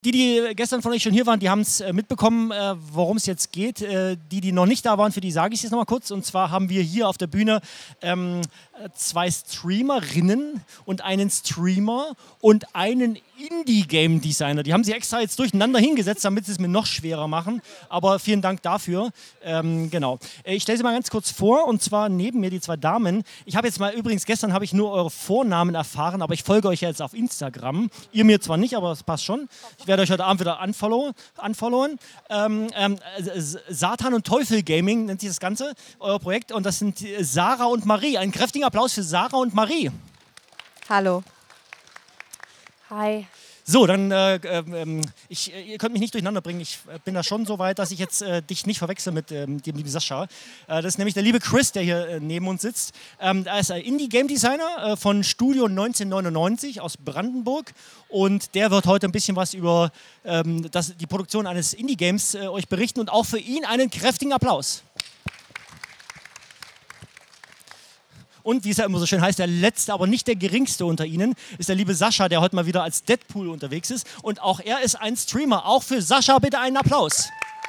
Die gestern von euch schon hier waren, die haben es mitbekommen, worum es jetzt geht. Die noch nicht da waren, für die sage ich es jetzt nochmal kurz. Und zwar haben wir hier auf der Bühne 2 Streamerinnen und einen Streamer und einen Indie-Game-Designer. Die haben sie extra jetzt durcheinander hingesetzt, damit sie es mir noch schwerer machen. Aber vielen Dank dafür. Genau. Ich stelle sie mal ganz kurz vor. Und zwar neben mir die 2 Damen. Ich habe jetzt mal, übrigens gestern habe ich nur eure Vornamen erfahren, aber ich folge euch ja jetzt auf Instagram. Ihr mir zwar nicht, aber es passt schon. Ich werde euch heute Abend wieder unfollowen. Satan und Teufel Gaming nennt sich das Ganze, euer Projekt. Und das sind Sarah und Marie. Einen kräftigen Applaus für Sarah und Marie. Hallo. Hi. So, dann, ihr könnt mich nicht durcheinander bringen. Ich bin da schon so weit, dass ich jetzt dich nicht verwechsel mit dem lieben Sascha. Das ist nämlich der liebe Chris, der hier neben uns sitzt. Er ist ein Indie-Game-Designer von Studio 1999 aus Brandenburg. Und der wird heute ein bisschen was über die Produktion eines Indie-Games euch berichten. Und auch für ihn einen kräftigen Applaus. Und wie es ja immer so schön heißt, der letzte, aber nicht der geringste unter Ihnen ist der liebe Sascha, der heute mal wieder als Deadpool unterwegs ist. Und auch er ist ein Streamer. Auch für Sascha bitte einen Applaus.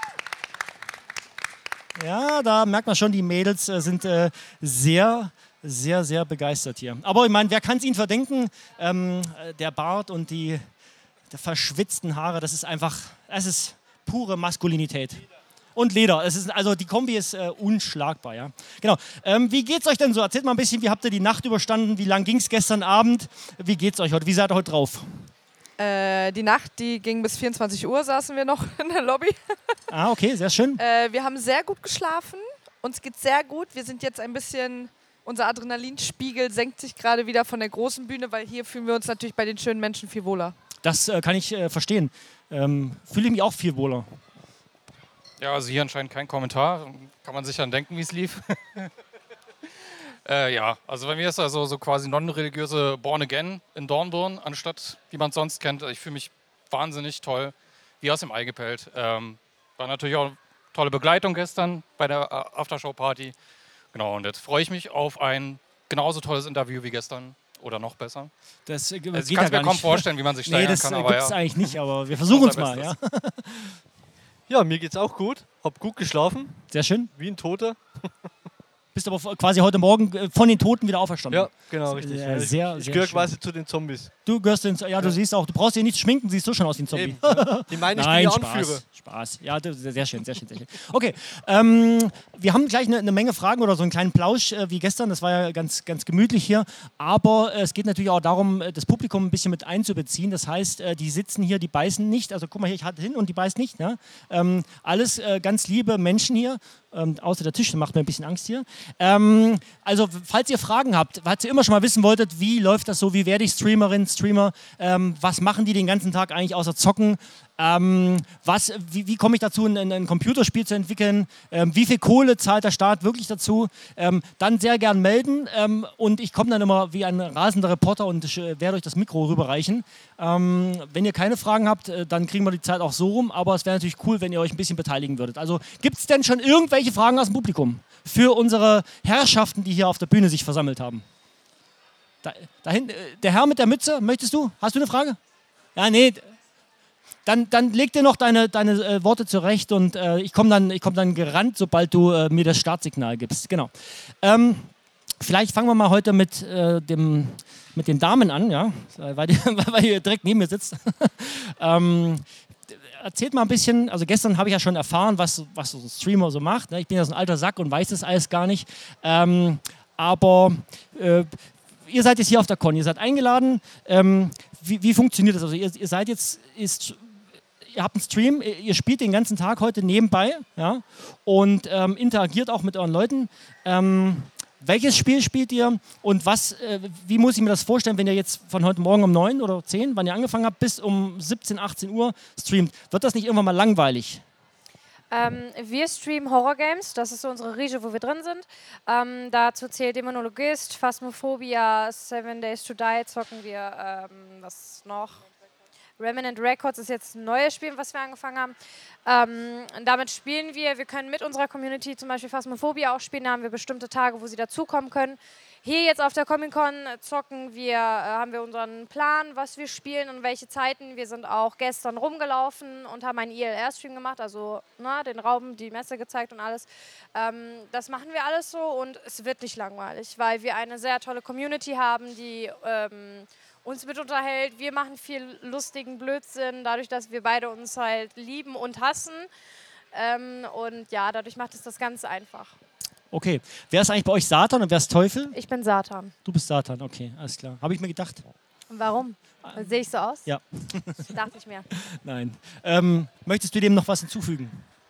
Ja, da merkt man schon, die Mädels sind sehr, sehr, sehr begeistert hier. Aber ich meine, wer kann es ihnen verdenken? Der Bart und die verschwitzten Haare, das ist einfach, es ist pure Maskulinität. Und Leder. Also die Kombi ist unschlagbar. Ja? Genau. Wie geht's euch denn so? Erzählt mal ein bisschen, wie habt ihr die Nacht überstanden? Wie lang ging es gestern Abend? Wie geht's euch heute? Wie seid ihr heute drauf? Die Nacht, die ging bis 24 Uhr, saßen wir noch in der Lobby. Ah, okay, sehr schön. Wir haben sehr gut geschlafen. Uns geht's sehr gut. Wir sind jetzt ein bisschen, unser Adrenalinspiegel senkt sich gerade wieder von der großen Bühne, weil hier fühlen wir uns natürlich bei den schönen Menschen viel wohler. Das kann ich verstehen. Fühle ich mich auch viel wohler. Ja, also hier anscheinend kein Kommentar. Kann man sich dann denken, wie es lief. Ja, also bei mir ist also so quasi non-religiöse Born Again in Dornbirn, anstatt wie man es sonst kennt. Ich fühle mich wahnsinnig toll, wie aus dem Ei gepellt. War natürlich auch eine tolle Begleitung gestern bei der Aftershow-Party. Genau, und jetzt freue ich mich auf ein genauso tolles Interview wie gestern. Oder noch besser. Das ich kann es mir kaum vorstellen, wie man sich steigern kann. Nee, das gibt es eigentlich nicht, aber wir versuchen es mal. Ja. Ja, mir geht's auch gut. Hab gut geschlafen. Sehr schön. Wie ein Toter. Bist aber quasi heute Morgen von den Toten wieder auferstanden. Ja, genau, richtig. Ich gehöre quasi zu den Zombies. Du gehörst du siehst auch, du brauchst dir nicht schminken, siehst so schon aus wie ein Zombie. Eben, ja. Die meine ich, Nein, die anführe. Spaß. Ja, sehr schön, sehr schön, sehr schön. Okay, wir haben gleich eine Menge Fragen oder so einen kleinen Plausch wie gestern. Das war ja ganz, ganz gemütlich hier. Aber es geht natürlich auch darum, das Publikum ein bisschen mit einzubeziehen. Das heißt, die sitzen hier, die beißen nicht. Also guck mal hier, ich hatte hin und die beißt nicht. Ja? Alles ganz liebe Menschen hier. Außer der Tisch, das macht mir ein bisschen Angst hier. Also, falls ihr Fragen habt, falls ihr immer schon mal wissen wolltet, wie läuft das so, wie werde ich Streamerin, Streamer, was machen die den ganzen Tag eigentlich außer zocken, wie komme ich dazu, ein Computerspiel zu entwickeln, wie viel Kohle zahlt der Staat wirklich dazu, dann sehr gern melden und ich komme dann immer wie ein rasender Reporter und werde euch das Mikro rüberreichen. Wenn ihr keine Fragen habt, dann kriegen wir die Zeit auch so rum, aber es wäre natürlich cool, wenn ihr euch ein bisschen beteiligen würdet. Also gibt es denn schon irgendwelche Fragen aus dem Publikum für unsere Herrschaften, die hier auf der Bühne sich versammelt haben? Dahin, der Herr mit der Mütze, möchtest du? Hast du eine Frage? Ja, nee. Dann leg dir noch deine Worte zurecht und ich komm dann gerannt, sobald du mir das Startsignal gibst. Genau. Vielleicht fangen wir mal heute mit den Damen an, ja, weil ihr direkt neben mir sitzt. Erzählt mal ein bisschen, also gestern habe ich ja schon erfahren, was so ein Streamer so macht. Ne? Ich bin ja so ein alter Sack und weiß das alles gar nicht. Aber ihr seid jetzt hier auf der Con, ihr seid eingeladen. Wie funktioniert das? Also ihr seid jetzt, ihr habt einen Stream, ihr spielt den ganzen Tag heute nebenbei, ja, und interagiert auch mit euren Leuten. Welches Spiel spielt ihr und wie muss ich mir das vorstellen, wenn ihr jetzt von heute Morgen um 9 oder 10, wann ihr angefangen habt, bis um 17, 18 Uhr streamt? Wird das nicht irgendwann mal langweilig? Wir streamen Horror-Games, das ist so unsere Riege, wo wir drin sind. Dazu zählt Dämonologist, Phasmophobia, 7 Days to Die zocken wir, was noch? Remnant Records ist jetzt ein neues Spiel, was wir angefangen haben. Damit spielen wir können mit unserer Community zum Beispiel Phasmophobia auch spielen, da haben wir bestimmte Tage, wo sie dazukommen können. Hier jetzt auf der Comic-Con haben wir unseren Plan, was wir spielen und welche Zeiten. Wir sind auch gestern rumgelaufen und haben einen ILR-Stream gemacht, also den Raum, die Messe gezeigt und alles. Das machen wir alles so und es wird nicht langweilig, weil wir eine sehr tolle Community haben, die uns mit unterhält. Wir machen viel lustigen Blödsinn, dadurch, dass wir beide uns halt lieben und hassen. Und ja, dadurch macht es das ganz einfach. Okay. Wer ist eigentlich bei euch Satan und wer ist Teufel? Ich bin Satan. Du bist Satan, okay, alles klar. Habe ich mir gedacht. Warum? Sehe ich so aus? Ja. Dachte ich mir. Nein. Möchtest du dem noch was hinzufügen?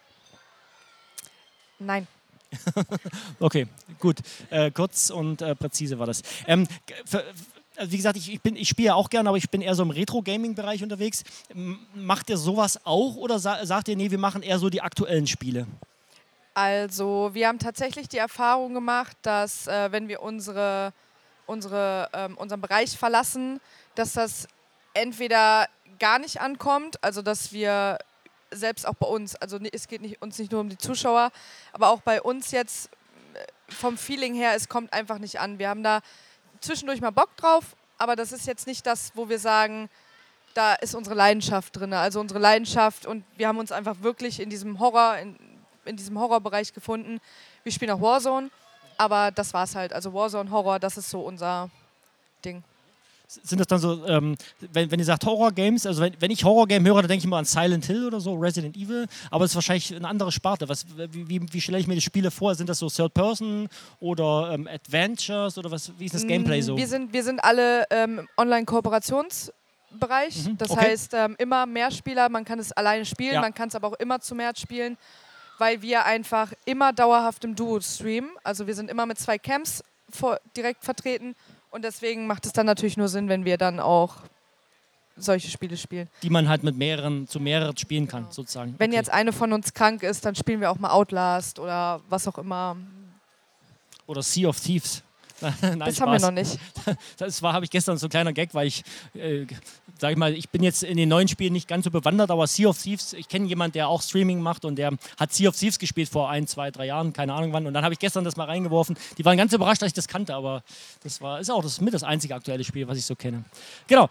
Nein. Okay, gut. Kurz und präzise war das. Also wie gesagt, ich spiele ja auch gerne, aber ich bin eher so im Retro-Gaming-Bereich unterwegs. Macht ihr sowas auch oder sagt ihr, nee, wir machen eher so die aktuellen Spiele? Also wir haben tatsächlich die Erfahrung gemacht, dass wenn wir unseren Bereich verlassen, dass das entweder gar nicht ankommt, also dass wir selbst auch bei uns, also es geht uns nicht nur um die Zuschauer, aber auch bei uns jetzt vom Feeling her, es kommt einfach nicht an. Wir haben da zwischendurch mal Bock drauf, aber das ist jetzt nicht das, wo wir sagen, da ist unsere Leidenschaft drin. Also unsere Leidenschaft und wir haben uns einfach wirklich in diesem Horrorbereich gefunden. Wir spielen auch Warzone, aber das war's halt. Also Warzone, Horror, das ist so unser Ding. Sind das dann so, wenn ihr sagt Horror-Games, also wenn ich Horror-Game höre, dann denke ich immer an Silent Hill oder so, Resident Evil, aber es ist wahrscheinlich eine andere Sparte. Wie stelle ich mir die Spiele vor? Sind das so Third-Person oder Adventures oder wie ist das Gameplay so? Wir sind alle Online-Kooperationsbereich, das heißt immer mehr Spieler, man kann es alleine spielen, man kann es aber auch immer zu mehr spielen, weil wir einfach immer dauerhaft im Duo streamen, also wir sind immer mit 2 Camps direkt vertreten. Und deswegen macht es dann natürlich nur Sinn, wenn wir dann auch solche Spiele spielen. Die man halt mit mehreren spielen kann, sozusagen. Wenn jetzt eine von uns krank ist, dann spielen wir auch mal Outlast oder was auch immer. Oder Sea of Thieves. Nein, das haben wir noch nicht. Habe ich gestern so ein kleiner Gag, weil ich bin jetzt in den neuen Spielen nicht ganz so bewandert, aber Sea of Thieves, ich kenne jemanden, der auch Streaming macht und der hat Sea of Thieves gespielt vor 1, 2, 3 Jahren, keine Ahnung wann. Und dann habe ich gestern das mal reingeworfen. Die waren ganz überrascht, dass ich das kannte, aber ist auch mit das einzige aktuelle Spiel, was ich so kenne. Genau.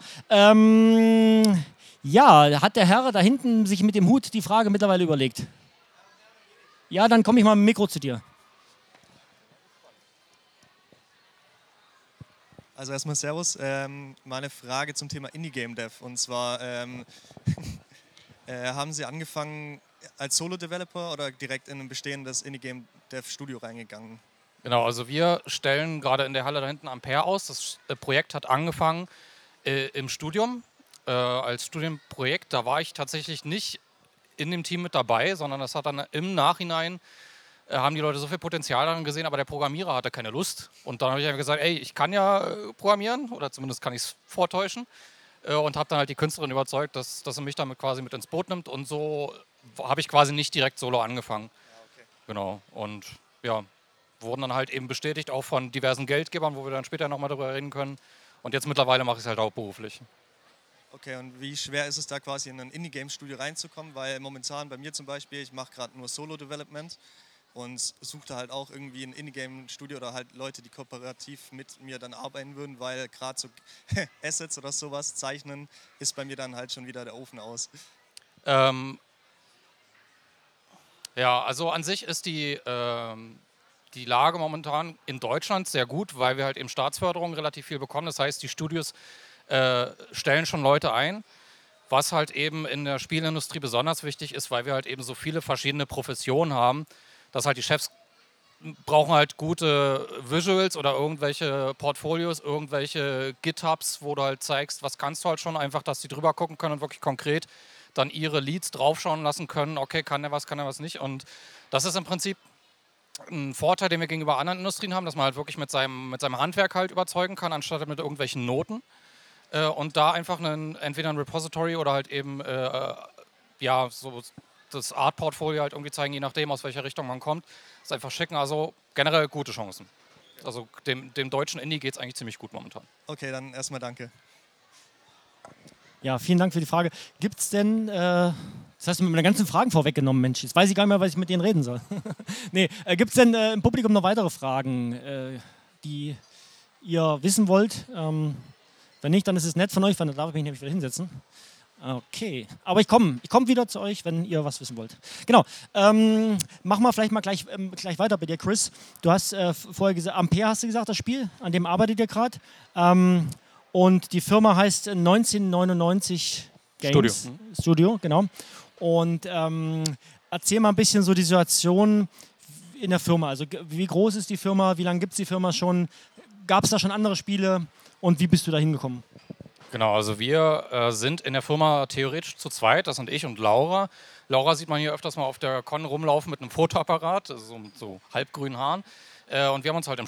Hat der Herr da hinten sich mit dem Hut die Frage mittlerweile überlegt? Ja, dann komme ich mal mit dem Mikro zu dir. Also erstmal Servus, meine Frage zum Thema Indie-Game-Dev und zwar haben Sie angefangen als Solo-Developer oder direkt in ein bestehendes Indie-Game-Dev-Studio reingegangen? Genau, also wir stellen gerade in der Halle da hinten Ampere aus. Das Projekt hat angefangen im Studium als Studienprojekt. Da war ich tatsächlich nicht in dem Team mit dabei, sondern das hat dann im Nachhinein haben die Leute so viel Potenzial darin gesehen, aber der Programmierer hatte keine Lust. Und dann habe ich einfach gesagt, ey, ich kann ja programmieren oder zumindest kann ich es vortäuschen und habe dann halt die Künstlerin überzeugt, dass sie mich damit quasi mit ins Boot nimmt und so habe ich quasi nicht direkt solo angefangen. Ja, okay. Genau, und ja, wurden dann halt eben bestätigt, auch von diversen Geldgebern, wo wir dann später nochmal darüber reden können und jetzt mittlerweile mache ich es halt auch beruflich. Okay, und wie schwer ist es da quasi in ein Indie-Game-Studio reinzukommen, weil momentan bei mir zum Beispiel, ich mache gerade nur Solo-Development und suchte halt auch irgendwie ein Indie-Game-Studio oder halt Leute, die kooperativ mit mir dann arbeiten würden, weil gerade so Assets oder sowas zeichnen, ist bei mir dann halt schon wieder der Ofen aus. Ja, also an sich ist die Lage momentan in Deutschland sehr gut, weil wir halt eben Staatsförderung relativ viel bekommen. Das heißt, die Studios stellen schon Leute ein, was halt eben in der Spielindustrie besonders wichtig ist, weil wir halt eben so viele verschiedene Professionen haben, dass halt die Chefs brauchen halt gute Visuals oder irgendwelche Portfolios, irgendwelche GitHubs, wo du halt zeigst, was kannst du halt schon, einfach, dass die drüber gucken können und wirklich konkret dann ihre Leads draufschauen lassen können, okay, kann er was nicht. Und das ist im Prinzip ein Vorteil, den wir gegenüber anderen Industrien haben, dass man halt wirklich mit seinem Handwerk halt überzeugen kann, anstatt mit irgendwelchen Noten. Und da einfach entweder ein Repository oder halt eben so das Art-Portfolio halt irgendwie zeigen, je nachdem, aus welcher Richtung man kommt. Das ist einfach schicken, also generell gute Chancen. Also dem deutschen Indie geht es eigentlich ziemlich gut momentan. Okay, dann erstmal danke. Ja, vielen Dank für die Frage. Gibt es denn, das hast du mir meine ganzen Fragen vorweggenommen, Mensch. Jetzt weiß ich gar nicht mehr, was ich mit denen reden soll. Nee, gibt es denn im Publikum noch weitere Fragen, die ihr wissen wollt? Wenn nicht, dann ist es nett von euch, weil dann darf ich mich nämlich wieder hinsetzen. Okay, aber ich komm wieder zu euch, wenn ihr was wissen wollt. Genau, machen wir vielleicht mal gleich weiter bei dir, Chris. Du hast vorher gesagt, Ampere hast du gesagt, das Spiel, an dem arbeitet ihr gerade. Und die Firma heißt 1999 Games. Studio, genau. Und erzähl mal ein bisschen so die Situation in der Firma. Also wie groß ist die Firma, wie lange gibt es die Firma schon? Gab es da schon andere Spiele und wie bist du da hingekommen? Genau, also wir sind in der Firma theoretisch zu zweit, das sind ich und Laura. Laura sieht man hier öfters mal auf der Con rumlaufen mit einem Fotoapparat, also mit so halbgrünen Haaren. Und wir haben uns halt im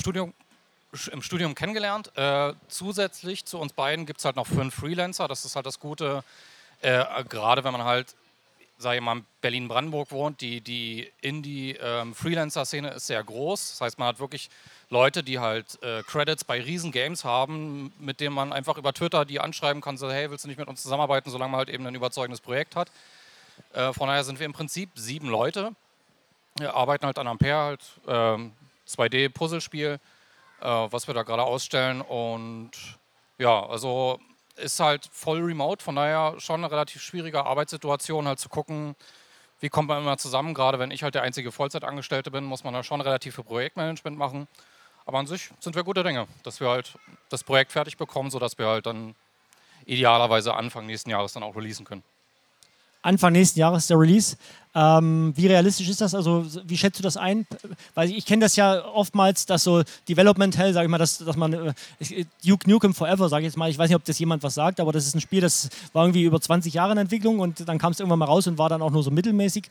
Studium kennengelernt. Zusätzlich zu uns beiden gibt es halt noch 5 Freelancer, das ist halt das Gute, gerade wenn man halt, sage ich mal, in Berlin-Brandenburg wohnt, die Indie-Freelancer-Szene ist sehr groß. Das heißt, man hat wirklich Leute, die halt Credits bei riesen Games haben, mit denen man einfach über Twitter die anschreiben kann, so hey, willst du nicht mit uns zusammenarbeiten, solange man halt eben ein überzeugendes Projekt hat. Von daher sind wir im Prinzip 7 Leute. Wir arbeiten halt an Ampere, halt 2D-Puzzlespiel, was wir da gerade ausstellen. Und ja, also ist halt voll remote, von daher schon eine relativ schwierige Arbeitssituation, halt zu gucken, wie kommt man immer zusammen. Gerade wenn ich halt der einzige Vollzeitangestellte bin, muss man da schon relativ viel Projektmanagement machen. Aber an sich sind wir guter Dinge, dass wir halt das Projekt fertig bekommen, sodass wir halt dann idealerweise Anfang nächsten Jahres dann auch releasen können. Anfang nächsten Jahres der Release. Wie realistisch ist das? Also wie schätzt du das ein? Weil ich kenne das ja oftmals, dass so Development Hell, sage ich mal, dass man Duke Nukem Forever, sage ich jetzt mal, ich weiß nicht, ob das jemand was sagt, aber das ist ein Spiel, das war irgendwie über 20 Jahre in Entwicklung und dann kam es irgendwann mal raus und war dann auch nur so mittelmäßig.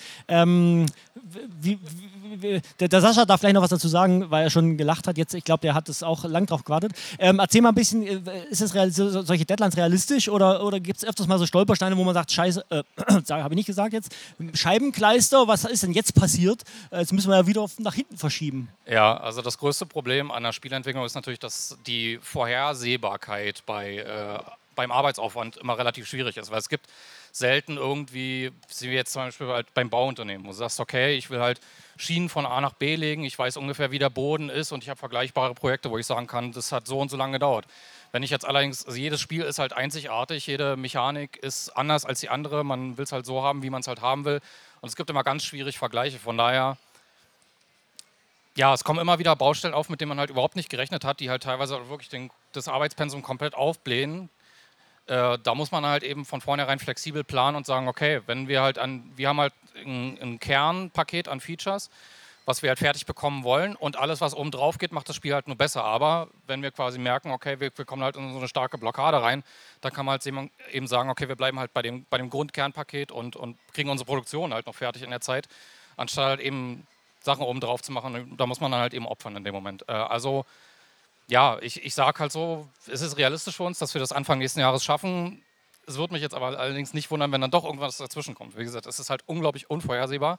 Der Sascha darf vielleicht noch was dazu sagen, weil er schon gelacht hat. Jetzt, ich glaube, der hat das auch lang drauf gewartet. Erzähl mal ein bisschen, ist das solche Deadlines realistisch oder gibt es öfters mal so Stolpersteine, wo man sagt, scheiße, habe ich nicht gesagt jetzt, Scheibenkleister, was ist denn jetzt passiert? Jetzt müssen wir ja wieder nach hinten verschieben. Ja, also das größte Problem an der Spielentwicklung ist natürlich, dass die Vorhersehbarkeit beim Arbeitsaufwand immer relativ schwierig ist, weil es gibt selten irgendwie, wie jetzt zum Beispiel halt beim Bauunternehmen, wo du sagst, okay, ich will halt Schienen von A nach B legen, ich weiß ungefähr, wie der Boden ist und ich habe vergleichbare Projekte, wo ich sagen kann, das hat so und so lange gedauert. Wenn ich jetzt allerdings, also jedes Spiel ist halt einzigartig, jede Mechanik ist anders als die andere, man will es halt so haben, wie man es halt haben will und es gibt immer ganz schwierig Vergleiche, von daher, ja, es kommen immer wieder Baustellen auf, mit denen man halt überhaupt nicht gerechnet hat, die halt teilweise wirklich das Arbeitspensum komplett aufblähen. Da muss man halt eben von vornherein flexibel planen und sagen, okay, wenn wir halt wir haben halt ein Kernpaket an Features, was wir halt fertig bekommen wollen und alles, was oben drauf geht, macht das Spiel halt nur besser. Aber wenn wir quasi merken, okay, wir kommen halt in so eine starke Blockade rein, dann kann man halt eben sagen, okay, wir bleiben halt bei dem Grundkernpaket und kriegen unsere Produktion halt noch fertig in der Zeit, anstatt halt eben Sachen oben drauf zu machen. Da muss man dann halt eben opfern in dem Moment. Also ja, ich sage halt so, es ist realistisch für uns, dass wir das Anfang nächsten Jahres schaffen. Es würde mich jetzt aber allerdings nicht wundern, wenn dann doch irgendwas dazwischen kommt. Wie gesagt, es ist halt unglaublich unvorhersehbar.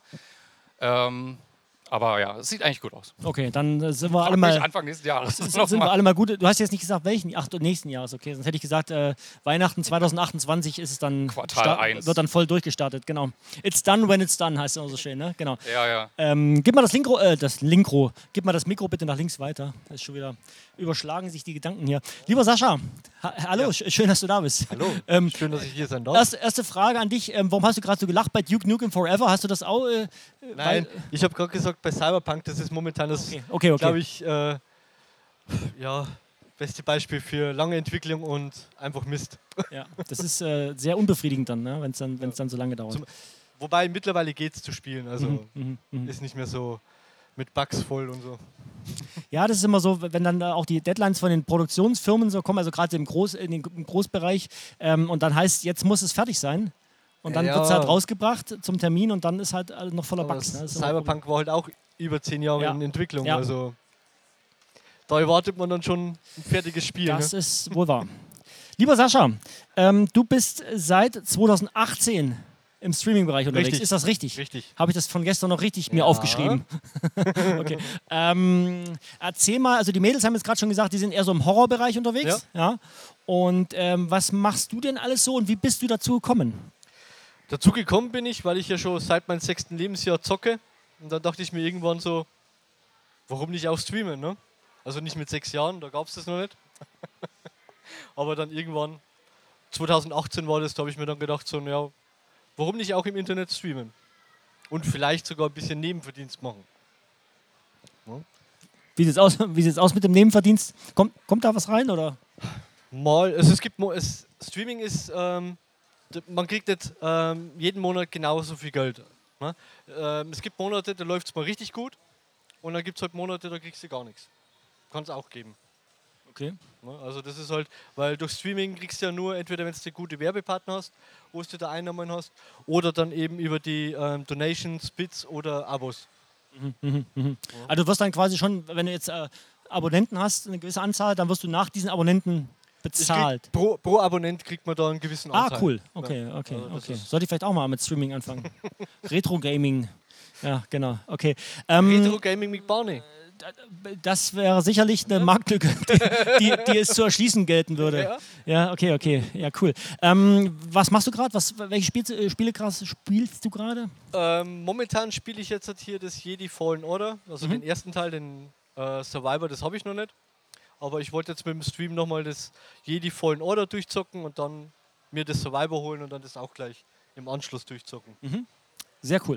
Aber ja, es sieht eigentlich gut aus. Okay, dann sind wir alle mal Anfang nächsten Jahres. sind wir alle mal gut. Du hast jetzt nicht gesagt, welchen? Ach, nächsten Jahres, okay. Sonst hätte ich gesagt, Weihnachten 2028 ist es dann Quartal 1. Wird dann voll durchgestartet, genau. It's done when it's done, heißt es immer so schön, ne? Genau. Ja. Gib mal gib mal das Mikro bitte nach links weiter. Das ist schon wieder, überschlagen sich die Gedanken hier. Lieber Sascha, hallo, schön, dass du da bist. Hallo, schön, dass ich hier sein darf. Erste Frage an dich, warum hast du gerade so gelacht bei Duke Nukem Forever? Hast du das auch? Nein, ich habe gerade gesagt, bei Cyberpunk, das ist momentan das, okay. glaube ich, beste Beispiel für lange Entwicklung und einfach Mist. Ja, das ist sehr unbefriedigend dann, ne? wenn es dann so lange dauert. Wobei mittlerweile geht es zu spielen, also ist nicht mehr so mit Bugs voll und so. Ja, das ist immer so, wenn dann auch die Deadlines von den Produktionsfirmen so kommen, also gerade im Großbereich, und dann heißt, jetzt muss es fertig sein. Und dann wird es halt rausgebracht zum Termin und dann ist halt noch voller Bugs. Ne? Cyberpunk war halt auch über 10 Jahre in Entwicklung, also da erwartet man dann schon ein fertiges Spiel. Das ist wohl wahr. Lieber Sascha, du bist seit 2018 im Streaming-Bereich unterwegs. Richtig. Ist das richtig? Richtig. Habe ich das von gestern noch richtig mir aufgeschrieben? Okay. Erzähl mal, also die Mädels haben jetzt gerade schon gesagt, die sind eher so im Horrorbereich unterwegs. Ja. Und was machst du denn alles so und wie bist du dazu gekommen? Dazu gekommen bin ich, weil ich ja schon seit meinem 6. Lebensjahr zocke. Und dann dachte ich mir irgendwann so, warum nicht auch streamen, ne? Also nicht mit 6 Jahren, da gab es das noch nicht. Aber dann irgendwann, 2018 war das, da habe ich mir dann gedacht, so, ja, warum nicht auch im Internet streamen? Und vielleicht sogar ein bisschen Nebenverdienst machen. Ja. Wie sieht es aus mit dem Nebenverdienst? Kommt da was rein, oder? Mal, also Streaming ist, man kriegt nicht jeden Monat genauso viel Geld. Ne? Es gibt Monate, da läuft es mal richtig gut und dann gibt es halt Monate, da kriegst du gar nichts. Kann es auch geben. Okay. Ne? Also das ist halt, weil durch Streaming kriegst du ja nur, entweder wenn du gute Werbepartner hast, wo du da Einnahmen hast, oder dann eben über die Donations, Bits oder Abos. Also du wirst dann quasi schon, wenn du jetzt Abonnenten hast, eine gewisse Anzahl, dann wirst du nach diesen Abonnenten bezahlt. Pro Abonnent kriegt man da einen gewissen Anteil. Ah, cool. Okay. Sollte ich vielleicht auch mal mit Streaming anfangen. Retro-Gaming. Ja, genau. Okay. Retro-Gaming mit Barney. Das wäre sicherlich eine Marktlücke, die es zu erschließen gelten würde. Ja, okay. Ja, cool. Was machst du gerade? Welche Spiele spielst du gerade? Momentan spiele ich jetzt hier das Jedi Fallen Order. Also den ersten Teil, den Survivor, das habe ich noch nicht. Aber ich wollte jetzt mit dem Stream nochmal das Jedi Fallen Order durchzocken und dann mir das Survivor holen und dann das auch gleich im Anschluss durchzocken. Sehr cool.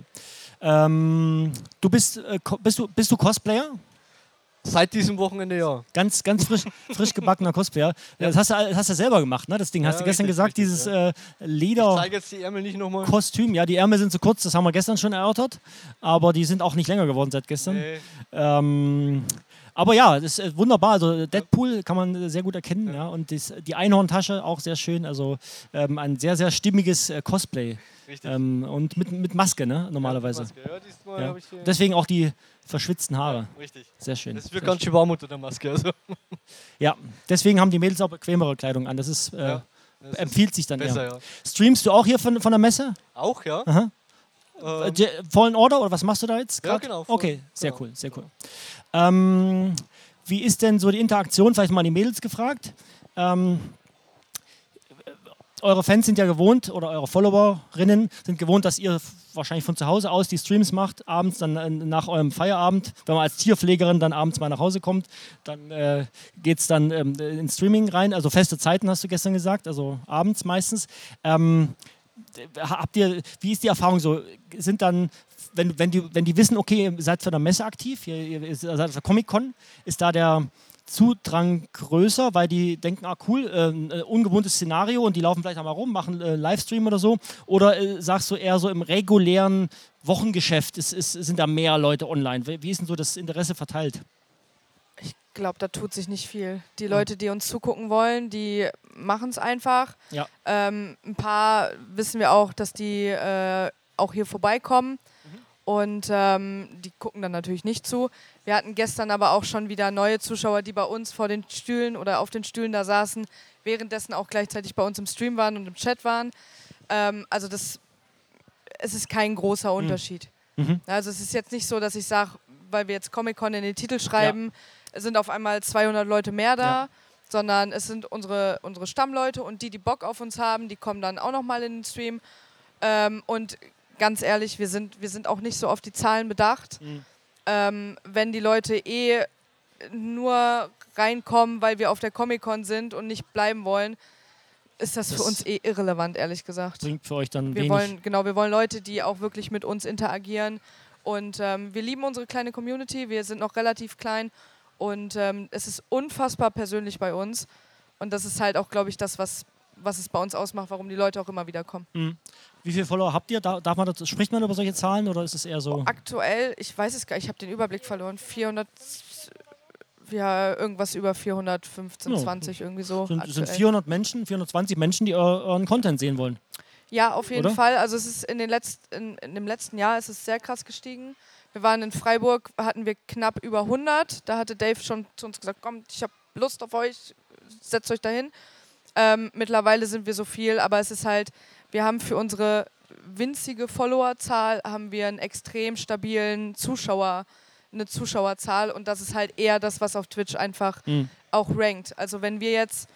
Du bist du Cosplayer? Seit diesem Wochenende, ja. Ganz frisch gebackener Cosplayer. Das hast du selber gemacht, ne? Das Ding hast du gestern gesagt, dieses Leder. Ich zeige jetzt die Ärmel nicht nochmal. Kostüm, ja, die Ärmel sind zu kurz, das haben wir gestern schon erörtert. Aber die sind auch nicht länger geworden seit gestern. Nee. Aber ja, das ist wunderbar. Also Deadpool kann man sehr gut erkennen, ja. Und die Einhorntasche auch sehr schön. Also ein sehr, sehr stimmiges Cosplay. Richtig. Und mit Maske, ne? Normalerweise. Maske. Ja, diesmal habe ich deswegen auch die verschwitzten Haare. Ja, richtig. Sehr schön. Das wird ganz schön warm unter der Maske. Also. Ja, deswegen haben die Mädels auch bequemere Kleidung an. Das ist empfiehlt sich dann besser, eher. Ja. Streamst du auch hier von der Messe? Auch, ja. Fallen Order oder was machst du da jetzt? Ja, genau. Okay, sehr cool. Wie ist denn so die Interaktion? Vielleicht mal die Mädels gefragt. Eure Fans sind ja gewohnt, oder eure Followerinnen sind gewohnt, dass ihr wahrscheinlich von zu Hause aus die Streams macht, abends dann nach eurem Feierabend. Wenn man als Tierpflegerin dann abends mal nach Hause kommt, dann geht es dann ins Streaming rein. Also feste Zeiten hast du gestern gesagt, also abends meistens. Wie ist die Erfahrung so? Sind dann, wenn die wissen, okay, ihr seid für eine Messe aktiv, ihr seid auf der Comic-Con, ist da der Zudrang größer, weil die denken, cool, ungewohntes Szenario und die laufen vielleicht einmal rum, machen Livestream oder so? Oder sagst du eher so im regulären Wochengeschäft sind da mehr Leute online? Wie ist denn so das Interesse verteilt? Ich glaube, da tut sich nicht viel. Die Leute, die uns zugucken wollen, die machen es einfach. Ja. Ein paar wissen wir auch, dass die auch hier vorbeikommen. Und die gucken dann natürlich nicht zu. Wir hatten gestern aber auch schon wieder neue Zuschauer, die bei uns vor den Stühlen oder auf den Stühlen da saßen, währenddessen auch gleichzeitig bei uns im Stream waren und im Chat waren. Also es ist kein großer Unterschied. Also es ist jetzt nicht so, dass ich sage, weil wir jetzt Comic-Con in den Titel schreiben, sind auf einmal 200 Leute mehr da, sondern es sind unsere Stammleute und die Bock auf uns haben, die kommen dann auch nochmal in den Stream. Und ganz ehrlich, wir sind auch nicht so auf die Zahlen bedacht. Wenn die Leute nur reinkommen, weil wir auf der Comic-Con sind und nicht bleiben wollen, ist das für uns irrelevant, ehrlich gesagt. Bringt für euch dann wir wollen Leute, die auch wirklich mit uns interagieren. Und wir lieben unsere kleine Community, wir sind noch relativ klein und es ist unfassbar persönlich bei uns. Und das ist halt auch, glaube ich, das, was es bei uns ausmacht, warum die Leute auch immer wieder kommen. Wie viele Follower habt ihr? Spricht man über solche Zahlen oder ist es eher so? Aktuell, ich weiß es gar nicht, ich habe den Überblick verloren, irgendwas über 415, 20 irgendwie so. Sind 400 Menschen, 420 Menschen, die euren Content sehen wollen? Ja, auf jeden Fall. Also es ist in dem letzten Jahr ist es sehr krass gestiegen. Wir waren in Freiburg, hatten wir knapp über 100. Da hatte Dave schon zu uns gesagt, kommt, ich habe Lust auf euch, setzt euch dahin. Mittlerweile sind wir so viel, aber es ist halt, wir haben für unsere winzige Followerzahl haben wir einen extrem stabilen eine Zuschauerzahl und das ist halt eher das, was auf Twitch einfach auch rankt. Also wenn wir jetzt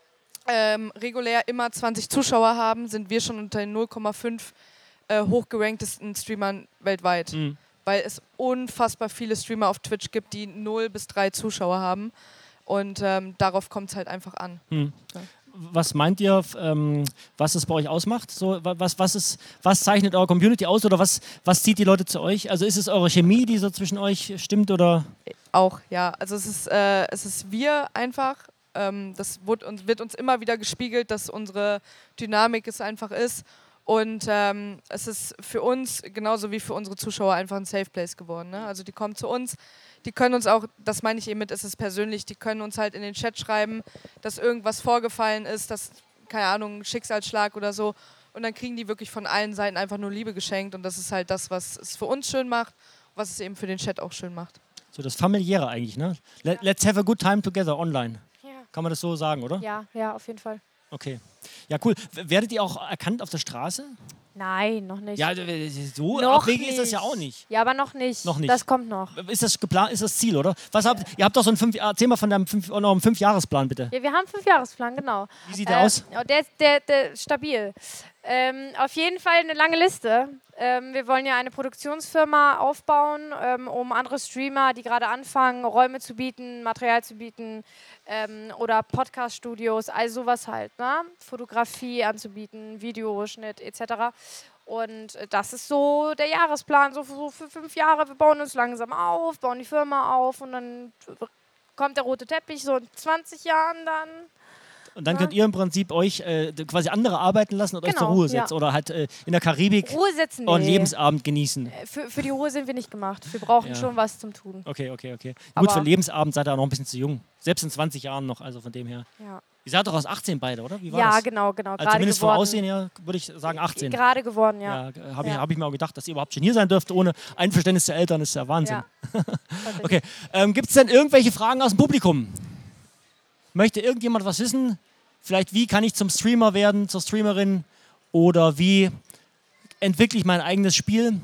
regulär immer 20 Zuschauer haben, sind wir schon unter den 0,5 hochgeranktesten Streamern weltweit. Weil es unfassbar viele Streamer auf Twitch gibt, die 0 bis 3 Zuschauer haben. Und darauf kommt es halt einfach an. Ja. Was meint ihr, was es bei euch ausmacht? So, was zeichnet eure Community aus oder was zieht die Leute zu euch? Also ist es eure Chemie, die so zwischen euch stimmt? Oder? Auch, ja. Also es ist wir einfach. Das wird uns immer wieder gespiegelt, dass unsere Dynamik es einfach ist. Und es ist für uns, genauso wie für unsere Zuschauer, einfach ein Safe Place geworden. Ne? Also die kommen zu uns, die können uns auch, das meine ich eben mit, es ist persönlich, die können uns halt in den Chat schreiben, dass irgendwas vorgefallen ist, dass, keine Ahnung, ein Schicksalsschlag oder so. Und dann kriegen die wirklich von allen Seiten einfach nur Liebe geschenkt. Und das ist halt das, was es für uns schön macht, was es eben für den Chat auch schön macht. So das Familiäre eigentlich, ne? Let's have a good time together online. Ja. Kann man das so sagen, oder? Ja, auf jeden Fall. Okay. Ja, cool. Werdet ihr auch erkannt auf der Straße? Nein, noch nicht. Ja, so noch abwegig nicht. ist das ja auch nicht. Ja, aber noch nicht. Noch nicht. Das kommt noch. Ist das geplant, ist das Ziel, oder? Ihr habt doch so einen erzähl mal von deinem 5-Jahresplan, bitte. Ja, wir haben einen 5-Jahresplan, genau. Wie sieht der aus? Der ist stabil. Auf jeden Fall eine lange Liste. Wir wollen ja eine Produktionsfirma aufbauen, um andere Streamer, die gerade anfangen, Räume zu bieten, Material zu bieten oder Podcast-Studios, all sowas halt. Ne? Fotografie anzubieten, Videoschnitt etc. Und das ist so der Jahresplan, so für 5 Jahre. Wir bauen uns langsam auf, bauen die Firma auf und dann kommt der rote Teppich so in 20 Jahren dann. Und dann könnt ihr im Prinzip euch quasi andere arbeiten lassen und euch zur Ruhe setzen. Oder halt in der Karibik Ruhe setzen, einen Lebensabend genießen. Für die Ruhe sind wir nicht gemacht. Wir brauchen schon was zum Tun. Okay. Gut, für Lebensabend seid ihr auch noch ein bisschen zu jung. Selbst in 20 Jahren noch, also von dem her. Ja. Ihr seid doch aus 18 beide, oder? Wie war das? Ja, genau. Also zumindest vom Aussehen her würde ich sagen 18. Gerade geworden, ja. Hab ich mir auch gedacht, dass ihr überhaupt schon hier sein dürft, ohne Einverständnis der Eltern, ist ja Wahnsinn. Ja. Okay, gibt es denn irgendwelche Fragen aus dem Publikum? Möchte irgendjemand was wissen? Vielleicht, wie kann ich zum Streamer werden, zur Streamerin? Oder wie entwickle ich mein eigenes Spiel?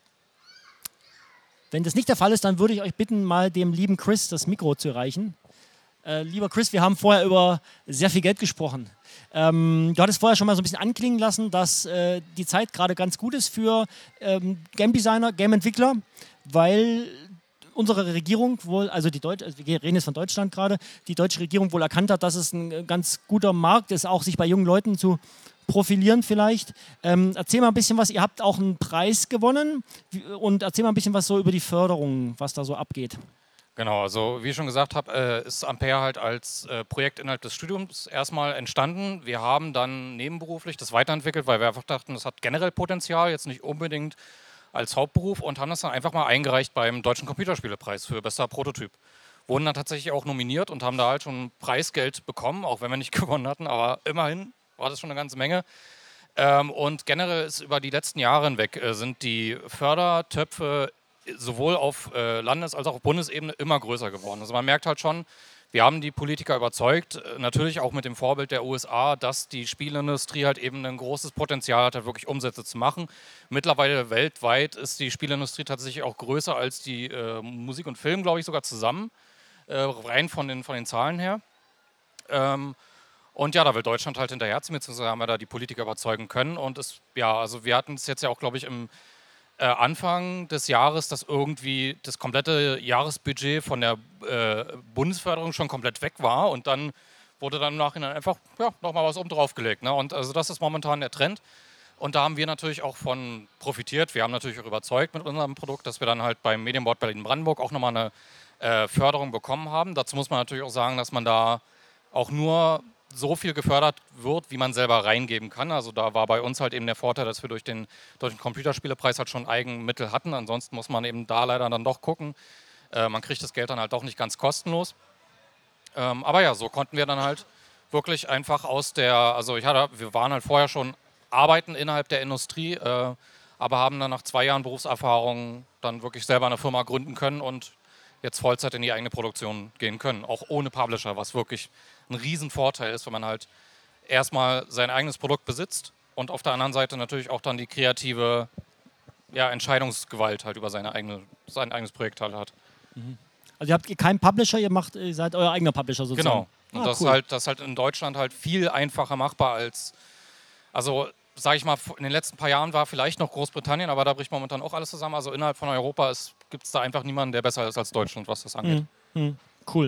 Wenn das nicht der Fall ist, dann würde ich euch bitten, mal dem lieben Chris das Mikro zu erreichen. Lieber Chris, wir haben vorher über sehr viel Geld gesprochen. Du hattest vorher schon mal so ein bisschen anklingen lassen, dass die Zeit gerade ganz gut ist für Game Designer, Game-Entwickler, weil unsere Regierung wohl, also wir reden jetzt von Deutschland gerade, die deutsche Regierung wohl erkannt hat, dass es ein ganz guter Markt ist, auch sich bei jungen Leuten zu profilieren vielleicht. Erzähl mal ein bisschen was, ihr habt auch einen Preis gewonnen und erzähl mal ein bisschen was so über die Förderung, was da so abgeht. Genau, also wie ich schon gesagt habe, ist Ampere halt als Projekt innerhalb des Studiums erstmal entstanden. Wir haben dann nebenberuflich das weiterentwickelt, weil wir einfach dachten, das hat generell Potenzial, jetzt nicht unbedingt als Hauptberuf und haben das dann einfach mal eingereicht beim Deutschen Computerspielepreis für bester Prototyp. Wurden dann tatsächlich auch nominiert und haben da halt schon Preisgeld bekommen, auch wenn wir nicht gewonnen hatten, aber immerhin war das schon eine ganze Menge. Und generell ist über die letzten Jahre hinweg sind die Fördertöpfe sowohl auf Landes- als auch auf Bundesebene immer größer geworden. Also man merkt halt schon, wir haben die Politiker überzeugt, natürlich auch mit dem Vorbild der USA, dass die Spielindustrie halt eben ein großes Potenzial hat, halt wirklich Umsätze zu machen. Mittlerweile weltweit ist die Spielindustrie tatsächlich auch größer als die Musik und Film, glaube ich, sogar zusammen, rein von den Zahlen her. Und ja, da will Deutschland halt hinterherziehen, beziehungsweise haben wir da die Politiker überzeugen können. Und also wir hatten es jetzt ja auch, glaube ich, im Anfang des Jahres, dass irgendwie das komplette Jahresbudget von der Bundesförderung schon komplett weg war und dann wurde dann im Nachhinein einfach nochmal was oben drauf gelegt. Ne? Und also das ist momentan der Trend und da haben wir natürlich auch von profitiert. Wir haben natürlich auch überzeugt mit unserem Produkt, dass wir dann halt beim Medienboard Berlin-Brandenburg auch nochmal eine Förderung bekommen haben. Dazu muss man natürlich auch sagen, dass man da auch nur so viel gefördert wird, wie man selber reingeben kann. Also da war bei uns halt eben der Vorteil, dass wir durch den Computerspielepreis halt schon Eigenmittel hatten. Ansonsten muss man eben da leider dann doch gucken. Man kriegt das Geld dann halt doch nicht ganz kostenlos. Aber ja, so konnten wir dann halt wirklich einfach wir waren halt vorher schon arbeiten innerhalb der Industrie, aber haben dann nach 2 Jahren Berufserfahrung dann wirklich selber eine Firma gründen können und jetzt Vollzeit in die eigene Produktion gehen können, auch ohne Publisher, was wirklich ein Riesenvorteil ist, wenn man halt erstmal sein eigenes Produkt besitzt und auf der anderen Seite natürlich auch dann die kreative Entscheidungsgewalt halt über sein eigenes Projekt halt hat. Also ihr habt keinen Publisher, ihr seid euer eigener Publisher sozusagen. Genau. Und das ist halt in Deutschland halt viel einfacher machbar also sage ich mal, in den letzten paar Jahren war vielleicht noch Großbritannien, aber da bricht momentan auch alles zusammen. Also innerhalb von Europa gibt es da einfach niemanden, der besser ist als Deutschland, was das angeht. Cool.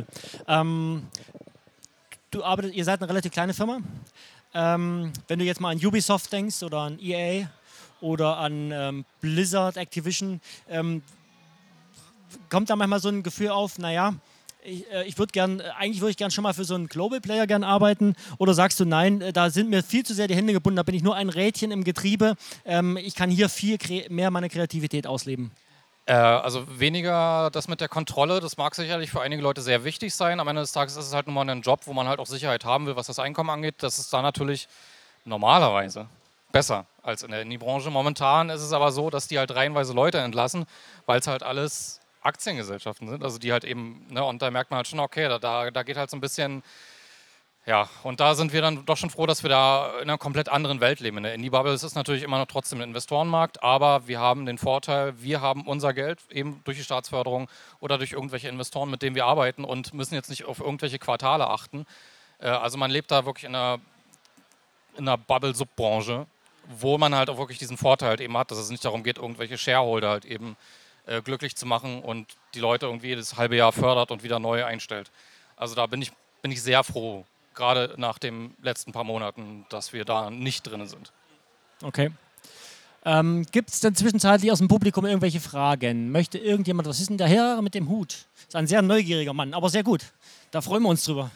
Ihr seid eine relativ kleine Firma. Wenn du jetzt mal an Ubisoft denkst oder an EA oder an Blizzard, Activision, kommt da manchmal so ein Gefühl auf, naja, eigentlich würde ich gern schon mal für so einen Global Player gern arbeiten, oder sagst du, nein, da sind mir viel zu sehr die Hände gebunden, da bin ich nur ein Rädchen im Getriebe, ich kann hier viel mehr meine Kreativität ausleben? Also weniger das mit der Kontrolle, das mag sicherlich für einige Leute sehr wichtig sein. Am Ende des Tages ist es halt nun mal ein Job, wo man halt auch Sicherheit haben will, was das Einkommen angeht. Das ist da natürlich normalerweise besser als in der Indie-Branche. Momentan ist es aber so, dass die halt reihenweise Leute entlassen, weil es halt alles Aktiengesellschaften sind, also die halt eben, ne, und da merkt man halt schon, okay, da geht halt so ein bisschen, ja, und da sind wir dann doch schon froh, dass wir da in einer komplett anderen Welt leben. In der Indie-Bubble ist es natürlich immer noch trotzdem ein Investorenmarkt, aber wir haben den Vorteil, wir haben unser Geld eben durch die Staatsförderung oder durch irgendwelche Investoren, mit denen wir arbeiten, und müssen jetzt nicht auf irgendwelche Quartale achten. Also man lebt da wirklich in einer Bubble-Subbranche, wo man halt auch wirklich diesen Vorteil halt eben hat, dass es nicht darum geht, irgendwelche Shareholder halt eben glücklich zu machen und die Leute irgendwie jedes halbe Jahr fördert und wieder neu einstellt. Also da bin ich sehr froh, gerade nach den letzten paar Monaten, dass wir da nicht drin sind. Okay. Gibt es denn zwischenzeitlich aus dem Publikum irgendwelche Fragen? Möchte irgendjemand, was ist denn der Herr mit dem Hut? Ist ein sehr neugieriger Mann, aber sehr gut. Da freuen wir uns drüber.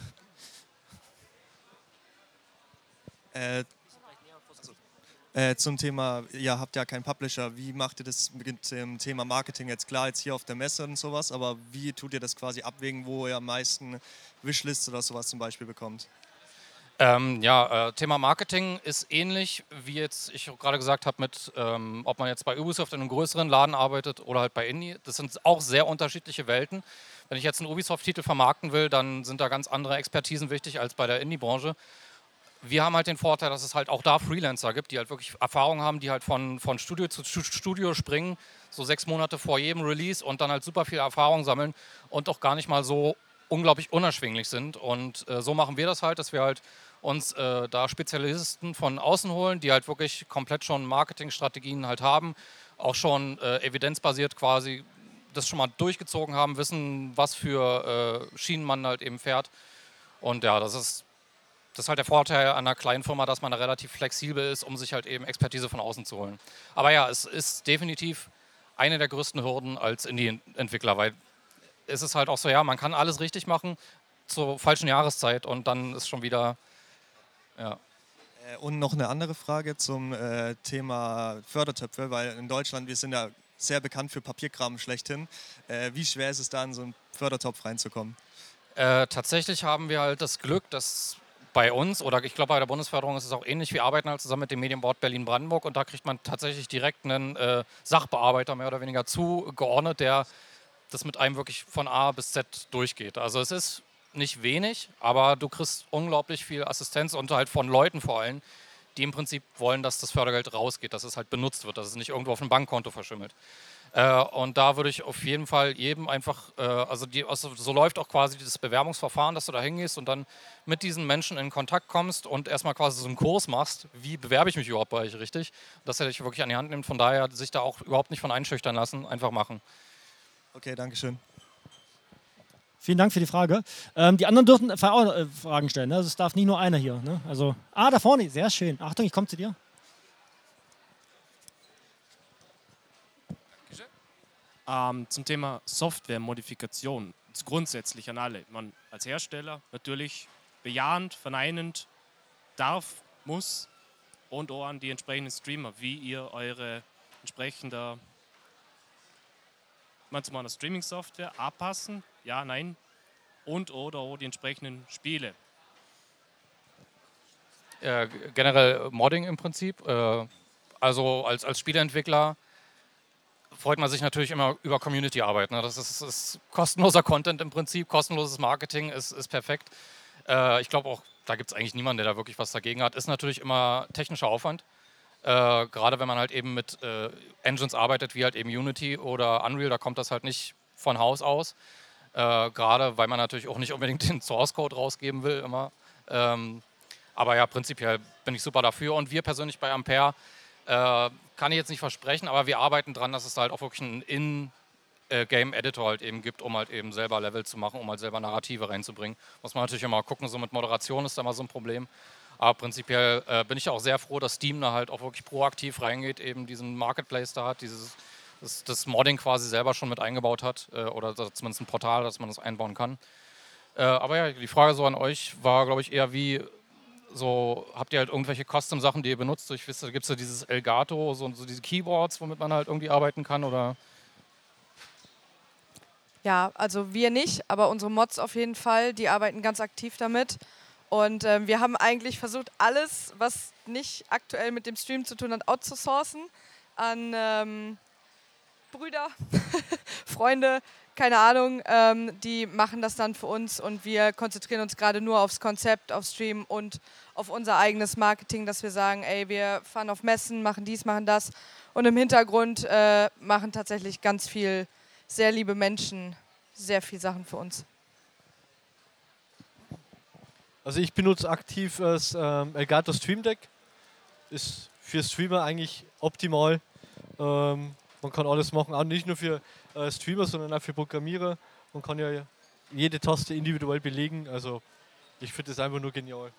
Zum Thema, ihr habt ja keinen Publisher, wie macht ihr das mit dem Thema Marketing jetzt? Klar, jetzt hier auf der Messe und sowas, aber wie tut ihr das quasi abwägen, wo ihr am meisten Wishlists oder sowas zum Beispiel bekommt? Thema Marketing ist ähnlich, wie jetzt ich gerade gesagt habe, ob man jetzt bei Ubisoft in einem größeren Laden arbeitet oder halt bei Indie. Das sind auch sehr unterschiedliche Welten. Wenn ich jetzt einen Ubisoft-Titel vermarkten will, dann sind da ganz andere Expertisen wichtig als bei der Indie-Branche. Wir haben halt den Vorteil, dass es halt auch da Freelancer gibt, die halt wirklich Erfahrung haben, die halt von Studio zu Studio springen, so 6 Monate vor jedem Release, und dann halt super viel Erfahrung sammeln und auch gar nicht mal so unglaublich unerschwinglich sind. Und so machen wir das halt, dass wir halt uns da Spezialisten von außen holen, die halt wirklich komplett schon Marketingstrategien halt haben, auch schon evidenzbasiert quasi das schon mal durchgezogen haben, wissen, was für Schienen man halt eben fährt. Und ja, das ist halt der Vorteil an einer kleinen Firma, dass man da relativ flexibel ist, um sich halt eben Expertise von außen zu holen. Aber ja, es ist definitiv eine der größten Hürden als Indie-Entwickler, weil es ist halt auch so, ja, man kann alles richtig machen zur falschen Jahreszeit und dann ist schon wieder, ja. Und noch eine andere Frage zum Thema Fördertöpfe, weil in Deutschland, wir sind ja sehr bekannt für Papierkram schlechthin. Wie schwer ist es da, in so einen Fördertopf reinzukommen? Tatsächlich haben wir halt das Glück, dass bei uns, oder ich glaube bei der Bundesförderung ist es auch ähnlich, wir arbeiten halt zusammen mit dem Medienboard Berlin-Brandenburg, und da kriegt man tatsächlich direkt einen Sachbearbeiter mehr oder weniger zugeordnet, der das mit einem wirklich von A bis Z durchgeht. Also es ist nicht wenig, aber du kriegst unglaublich viel Assistenz und halt von Leuten vor allem, die im Prinzip wollen, dass das Fördergeld rausgeht, dass es halt benutzt wird, dass es nicht irgendwo auf einem Bankkonto verschimmelt. Und da würde ich auf jeden Fall jedem einfach, so läuft auch quasi dieses Bewerbungsverfahren, dass du da hingehst und dann mit diesen Menschen in Kontakt kommst und erstmal quasi so einen Kurs machst, wie bewerbe ich mich überhaupt bei euch richtig, dass er dich wirklich an die Hand nimmt, von daher sich da auch überhaupt nicht von einschüchtern lassen, einfach machen. Okay, danke schön. Vielen Dank für die Frage. Die anderen dürfen auch Fragen stellen, ne? Also es darf nie nur einer hier. Ne? Also, da vorne, sehr schön. Achtung, ich komme zu dir. Zum Thema Software-Modifikation, grundsätzlich an alle. Man als Hersteller natürlich bejahend, verneinend darf, muss, und auch an die entsprechenden Streamer, wie ihr eure entsprechende manchmal Streaming-Software anpassen, ja, nein, und oder auch die entsprechenden Spiele. Generell Modding im Prinzip. Also als Spieleentwickler freut man sich natürlich immer über Community-Arbeit. Ne? Das ist kostenloser Content im Prinzip, kostenloses Marketing ist perfekt. Ich glaube auch, da gibt es eigentlich niemanden, der da wirklich was dagegen hat. Ist natürlich immer technischer Aufwand. Gerade wenn man halt eben mit Engines arbeitet, wie halt eben Unity oder Unreal, da kommt das halt nicht von Haus aus. Gerade weil man natürlich auch nicht unbedingt den Source Code rausgeben will immer. Aber ja, prinzipiell bin ich super dafür. Und wir persönlich bei Ampere, kann ich jetzt nicht versprechen, aber wir arbeiten dran, dass es halt auch wirklich einen In-Game-Editor halt eben gibt, um halt eben selber Level zu machen, um halt selber Narrative reinzubringen. Muss man natürlich immer gucken, so mit Moderation ist da mal so ein Problem. Aber prinzipiell bin ich auch sehr froh, dass Steam da halt auch wirklich proaktiv reingeht, eben diesen Marketplace da hat, das Modding quasi selber schon mit eingebaut hat oder zumindest ein Portal, dass man das einbauen kann. Aber ja, die Frage so an euch war, glaube ich, eher wie, so, habt ihr halt irgendwelche Custom-Sachen, die ihr benutzt? Ich weiß, da gibt es ja dieses Elgato, so diese Keyboards, womit man halt irgendwie arbeiten kann, oder? Ja, also wir nicht, aber unsere Mods auf jeden Fall, die arbeiten ganz aktiv damit. Und wir haben eigentlich versucht, alles, was nicht aktuell mit dem Stream zu tun hat, outzusourcen an Brüder, Freunde, keine Ahnung, die machen das dann für uns und wir konzentrieren uns gerade nur aufs Konzept, auf Stream und auf unser eigenes Marketing, dass wir sagen, ey, wir fahren auf Messen, machen dies, machen das und im Hintergrund machen tatsächlich ganz viel sehr liebe Menschen sehr viel Sachen für uns. Also ich benutze aktiv das Elgato Stream Deck. Ist für Streamer eigentlich optimal. Man kann alles machen, auch nicht nur für Streamer, sondern auch für Programmierer. Man kann ja jede Taste individuell belegen. Also ich finde das einfach nur genial.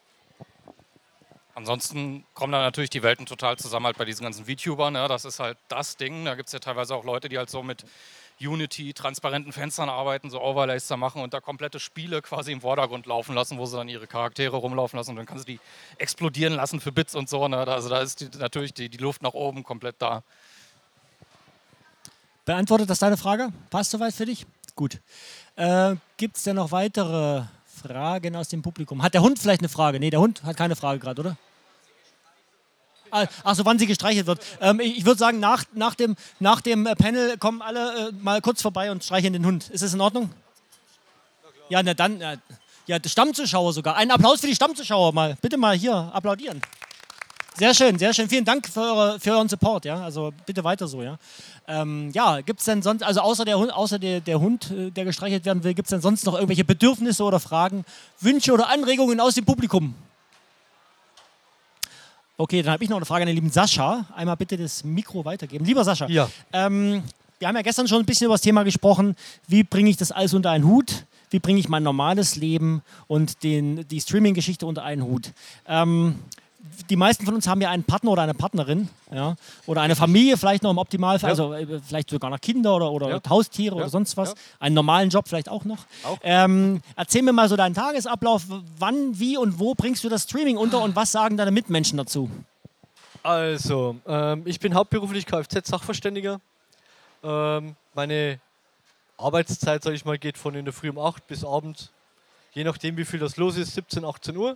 Ansonsten kommen da natürlich die Welten total zusammen halt bei diesen ganzen VTubern. Ne? Das ist halt das Ding. Da gibt es ja teilweise auch Leute, die halt so mit Unity, transparenten Fenstern arbeiten, so Overlays da machen und da komplette Spiele quasi im Vordergrund laufen lassen, wo sie dann ihre Charaktere rumlaufen lassen und dann kannst du die explodieren lassen für Bits und so. Ne? Also da ist natürlich die Luft nach oben komplett da. Beantwortet das deine Frage? Passt soweit für dich? Gut. Gibt es denn noch weitere Fragen aus dem Publikum? Hat der Hund vielleicht eine Frage? Nee, der Hund hat keine Frage gerade, oder? Achso, wann sie gestreichelt wird. Ich würde sagen, nach dem Panel kommen alle mal kurz vorbei und streicheln den Hund. Ist das in Ordnung? Ja, na dann. Ja, Stammzuschauer sogar. Einen Applaus für die Stammzuschauer mal. Bitte mal hier applaudieren. Sehr schön, sehr schön. Vielen Dank für euren Support. Ja? Also bitte weiter so. Ja, gibt es denn sonst, also außer der Hund, der gestreichelt werden will, gibt es denn sonst noch irgendwelche Bedürfnisse oder Fragen, Wünsche oder Anregungen aus dem Publikum? Okay, dann habe ich noch eine Frage an den lieben Sascha. Einmal bitte das Mikro weitergeben. Lieber Sascha, Ja. wir haben ja gestern schon ein bisschen über das Thema gesprochen. Wie bringe ich das alles unter einen Hut? Wie bringe ich mein normales Leben und die Streaming-Geschichte unter einen Hut? Die meisten von uns haben ja einen Partner oder eine Partnerin, ja, oder eine Familie vielleicht noch im Optimalfall, also vielleicht sogar noch Kinder oder Haustiere oder sonst was. Einen normalen Job vielleicht auch noch. Erzähl mir mal so deinen Tagesablauf. Wann, wie und wo bringst du das Streaming unter und was sagen deine Mitmenschen dazu? Also, ich bin hauptberuflich Kfz-Sachverständiger. Meine Arbeitszeit, sage ich mal, geht von in der Früh um 8 bis abends, je nachdem wie viel das los ist, 17, 18 Uhr.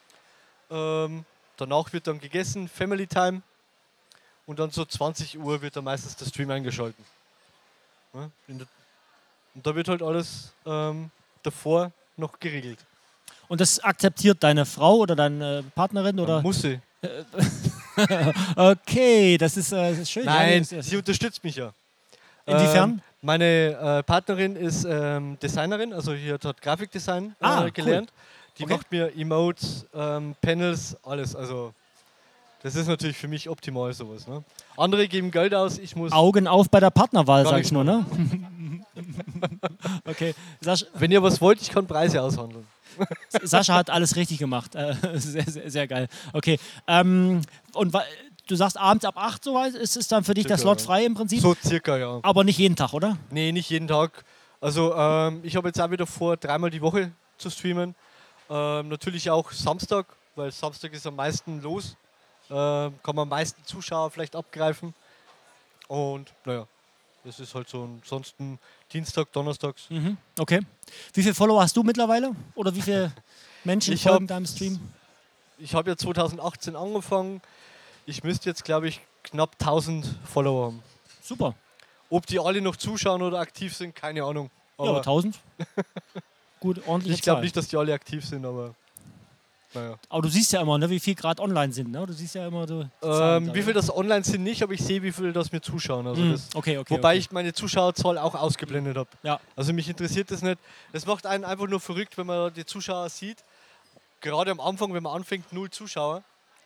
Danach wird dann gegessen, Family Time und dann so 20 Uhr wird dann meistens der Stream eingeschalten. Ja, und da wird halt alles davor noch geregelt. Und das akzeptiert deine Frau oder deine Partnerin? Oder? Muss sie. Okay, das ist schön. Nein, ja, sie unterstützt mich ja. Inwiefern? Meine Partnerin ist Designerin, also hier hat Grafikdesign gelernt. Cool. Die Okay. macht mir Emotes, Panels, alles. Also das ist natürlich für mich optimal sowas. Ne? Andere geben Geld aus, ich muss... Augen auf bei der Partnerwahl, Gar sag nichts ich nur, ne? Okay. Wenn ihr was wollt, ich kann Preise aushandeln. Sascha hat alles richtig gemacht. Sehr, sehr, sehr geil. Okay. Und du sagst abends ab 8 so weit, ist es dann für dich der Circa, Slot frei im Prinzip? So circa, ja. Aber nicht jeden Tag, oder? Nee, nicht jeden Tag. Also ich habe jetzt auch wieder vor, 3-mal die Woche zu streamen. Natürlich auch Samstag, weil Samstag ist am meisten los. Kann man am meisten Zuschauer vielleicht abgreifen. Und naja, das ist halt so. Ansonsten Dienstag, Donnerstags. Mhm. Okay. Wie viele Follower hast du mittlerweile? Oder wie viele Menschen folgen deinem Stream? Ich habe ja 2018 angefangen. Ich müsste jetzt, glaube ich, knapp 1000 Follower haben. Super. Ob die alle noch zuschauen oder aktiv sind, keine Ahnung. Ja, aber 1000. Gut, ordentlich. Ich glaube nicht, dass die alle aktiv sind, aber... Naja. Aber du siehst ja immer, ne, wie viel Grad online sind. Ne? Du siehst ja immer so. Wie viel das online sind nicht, aber ich sehe, wie viel das mir zuschauen. Also das, Okay. wobei ich meine Zuschauerzahl auch ausgeblendet habe. Ja. Also mich interessiert das nicht. Das macht einen einfach nur verrückt, wenn man die Zuschauer sieht. Gerade am Anfang, wenn man anfängt, 0 Zuschauer,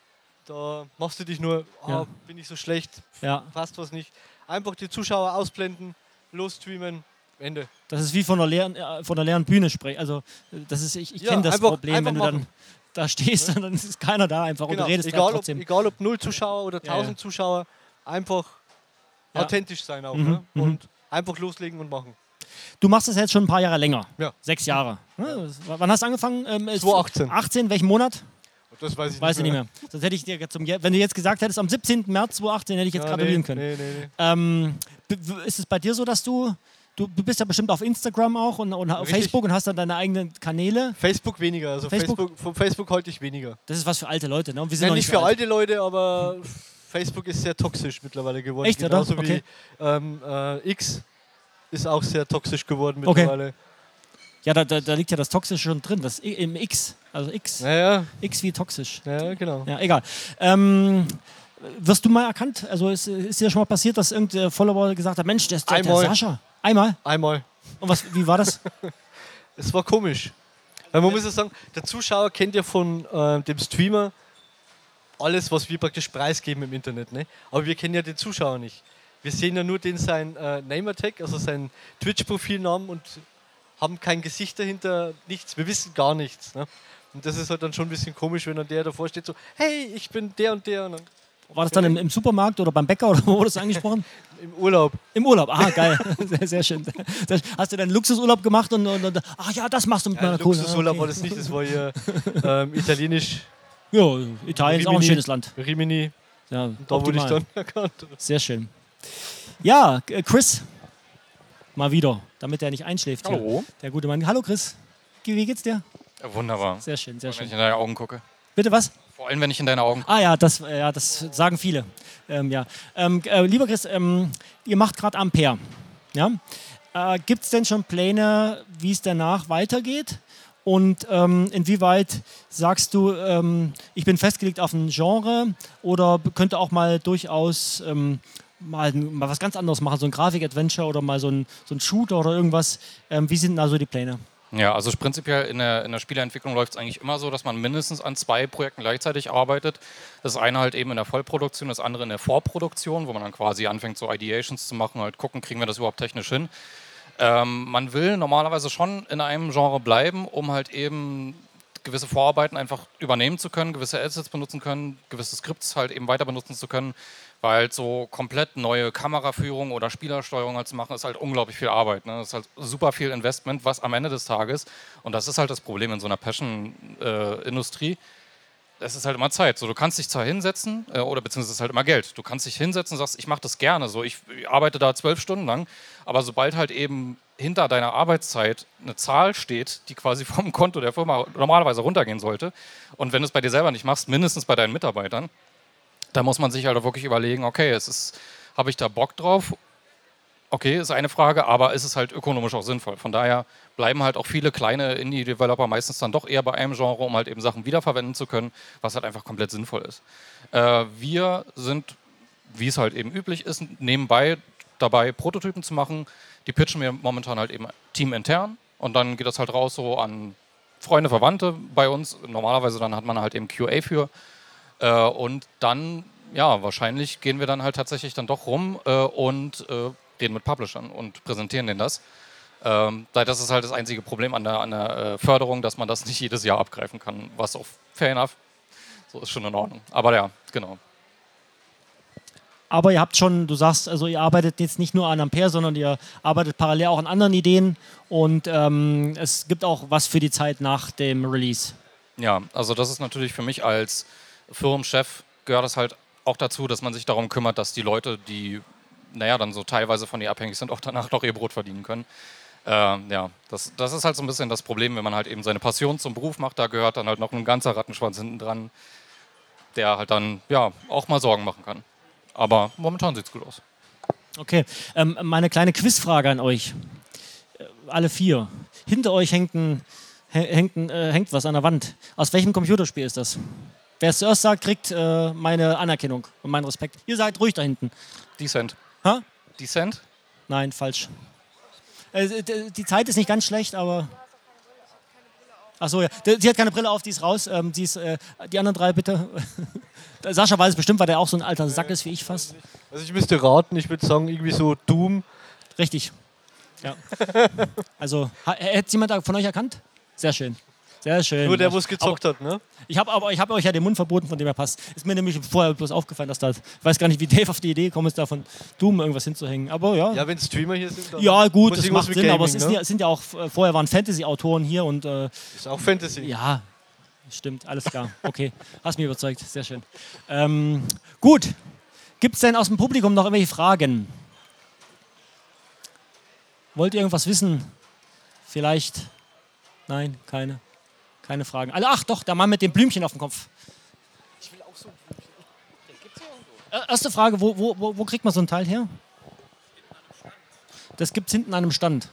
da machst du dich nur, bin ich so schlecht, passt was nicht. Einfach die Zuschauer ausblenden, los streamen, Ende. Das ist wie von der leeren Bühne sprechen. Also das ist, ich kenne das einfach Problem, wenn du machen. dann da stehst und dann ist keiner da einfach und du redest trotzdem. Egal ob 0 Zuschauer oder 1000 Zuschauer, einfach authentisch sein auch. Ne? Und einfach loslegen und machen. Du machst das jetzt schon ein paar Jahre länger. Ja. 6 Jahre. Wann hast du angefangen? 2018. 18, welchen Monat? Das weiß ich Weiß nicht mehr. Sonst hätte ich dir jetzt wenn du jetzt gesagt hättest, am 17. März 2018 hätte ich jetzt gratulieren können. Nee. Ist es bei dir so, dass du bist ja bestimmt auf Instagram auch und auf Facebook und hast dann deine eigenen Kanäle? Facebook weniger. Also von Facebook halte ich weniger. Das ist was für alte Leute, ne? Und wir sind Ja, noch nicht für alte Leute, aber Facebook ist sehr toxisch mittlerweile geworden. Echt, oder? Genauso wie X ist auch sehr toxisch geworden mittlerweile. Ja, da liegt ja das Toxische schon drin, das im X. Also X. Ja. X wie toxisch. Ja, genau. Ja, egal. Wirst du mal erkannt? Also ist dir schon mal passiert, dass irgendein Follower gesagt hat, Mensch, der Sascha? Einmal? Und wie war das? Es war komisch. Weil man muss ja sagen, der Zuschauer kennt ja von dem Streamer alles, was wir praktisch preisgeben im Internet. Ne? Aber wir kennen ja den Zuschauer nicht. Wir sehen ja nur sein Name-Tag, also sein Twitch-Profilnamen und haben kein Gesicht dahinter, nichts. Wir wissen gar nichts. Ne? Und das ist halt dann schon ein bisschen komisch, wenn dann der davor steht so, hey, ich bin der und der. Und dann, war das dann im Supermarkt oder beim Bäcker oder wo wurde das angesprochen? Im Urlaub. Im Urlaub, geil. Sehr schön. Hast du dann Luxusurlaub gemacht und ach ja, das machst du mit meiner Kohle. Luxusurlaub war das nicht, das war hier italienisch. Ja, Italien ist auch ein schönes Land. Rimini. Ja, da wurde ich dann erkannt. Sehr schön. Ja, Chris. Mal wieder, damit er nicht einschläft. Hallo. Hier. Der gute Mann. Hallo Chris. Wie geht's dir? Wunderbar. Sehr schön, sehr schön. Wenn ich in deine Augen gucke. Bitte was? Vor allem, wenn ich in deine Augen gucke. Ja, das sagen viele. Lieber Chris, ihr macht gerade Ampere. Ja? Gibt es denn schon Pläne, wie es danach weitergeht? Und inwieweit sagst du, ich bin festgelegt auf ein Genre oder könnte auch mal durchaus mal was ganz anderes machen, so ein Grafik-Adventure oder mal so ein Shooter oder irgendwas. Wie sind da so die Pläne? Ja, also prinzipiell in der Spieleentwicklung läuft es eigentlich immer so, dass man mindestens an 2 Projekten gleichzeitig arbeitet. Das eine halt eben in der Vollproduktion, das andere in der Vorproduktion, wo man dann quasi anfängt, so Ideations zu machen, halt gucken, kriegen wir das überhaupt technisch hin. Man will normalerweise schon in einem Genre bleiben, um halt eben gewisse Vorarbeiten einfach übernehmen zu können, gewisse Assets benutzen können, gewisse Skripts halt eben weiter benutzen zu können, weil so komplett neue Kameraführung oder Spielersteuerung halt zu machen, ist halt unglaublich viel Arbeit. Ne? Das ist halt super viel Investment, was am Ende des Tages, und das ist halt das Problem in so einer Passion-Industrie, es ist halt immer Zeit. So, du kannst dich zwar hinsetzen, oder beziehungsweise es ist halt immer Geld. Du kannst dich hinsetzen und sagst, ich mache das gerne. So, ich arbeite da 12 Stunden lang, aber sobald halt eben hinter deiner Arbeitszeit eine Zahl steht, die quasi vom Konto der Firma normalerweise runtergehen sollte, und wenn du es bei dir selber nicht machst, mindestens bei deinen Mitarbeitern, da muss man sich halt auch wirklich überlegen, okay, habe ich da Bock drauf? Okay, ist eine Frage, aber ist es halt ökonomisch auch sinnvoll? Von daher bleiben halt auch viele kleine Indie-Developer meistens dann doch eher bei einem Genre, um halt eben Sachen wiederverwenden zu können, was halt einfach komplett sinnvoll ist. Wir sind, wie es halt eben üblich ist, nebenbei dabei, Prototypen zu machen. Die pitchen wir momentan halt eben teamintern und dann geht das halt raus so an Freunde, Verwandte bei uns. Normalerweise dann hat man halt eben QA für. Und dann, ja, wahrscheinlich gehen wir dann halt tatsächlich dann doch rum und reden mit Publishern und präsentieren denen das. Das ist halt das einzige Problem an der Förderung, dass man das nicht jedes Jahr abgreifen kann, was auch fair enough, so ist schon in Ordnung. Aber ja, genau. Aber ihr habt schon, du sagst, also ihr arbeitet jetzt nicht nur an Ampere, sondern ihr arbeitet parallel auch an anderen Ideen und es gibt auch was für die Zeit nach dem Release. Ja, also das ist natürlich für mich als Firmenchef, gehört das halt auch dazu, dass man sich darum kümmert, dass die Leute, die dann so teilweise von ihr abhängig sind, auch danach noch ihr Brot verdienen können. Das ist halt so ein bisschen das Problem, wenn man halt eben seine Passion zum Beruf macht, da gehört dann halt noch ein ganzer Rattenschwanz hinten dran, der halt dann auch mal Sorgen machen kann. Aber momentan sieht es gut aus. Okay, meine kleine Quizfrage an euch. Alle 4. Hinter euch hängt ein hängt was an der Wand. Aus welchem Computerspiel ist das? Wer es zuerst sagt, kriegt meine Anerkennung und meinen Respekt. Ihr seid ruhig da hinten. Descent. Ha? Descent? Nein, falsch. Die Zeit ist nicht ganz schlecht, aber... Achso, ja. Sie hat keine Brille auf, die ist raus. Die anderen drei bitte. Sascha weiß es bestimmt, weil der auch so ein alter Sack ist wie ich fast. Also ich müsste raten, ich würde sagen irgendwie so Doom. Richtig. Ja. Also, hätte jemand von euch erkannt? Sehr schön. Sehr schön. Nur der, wo es gezockt hat, ne? Ich habe euch ja den Mund verboten, von dem er passt. Ist mir nämlich vorher bloß aufgefallen, dass da, ich weiß gar nicht, wie Dave auf die Idee gekommen ist, da von Doom irgendwas hinzuhängen. Aber ja. Ja, wenn Streamer hier sind, dann ja, gut, muss das irgendwas macht mit Sinn, aber Gaming, es sind ja auch, vorher waren Fantasy-Autoren hier und. Ist auch Fantasy. Ja, stimmt, alles klar. Okay, hast mich überzeugt, sehr schön. Gut, gibt es denn aus dem Publikum noch irgendwelche Fragen? Wollt ihr irgendwas wissen? Vielleicht? Nein, keine. Keine Fragen. Also, ach doch, der Mann mit dem Blümchen auf dem Kopf. Ich will auch so ein Blümchen. Gibt's hier irgendwo? Erste Frage, wo kriegt man so ein Teil her? Das gibt's hinten an einem Stand.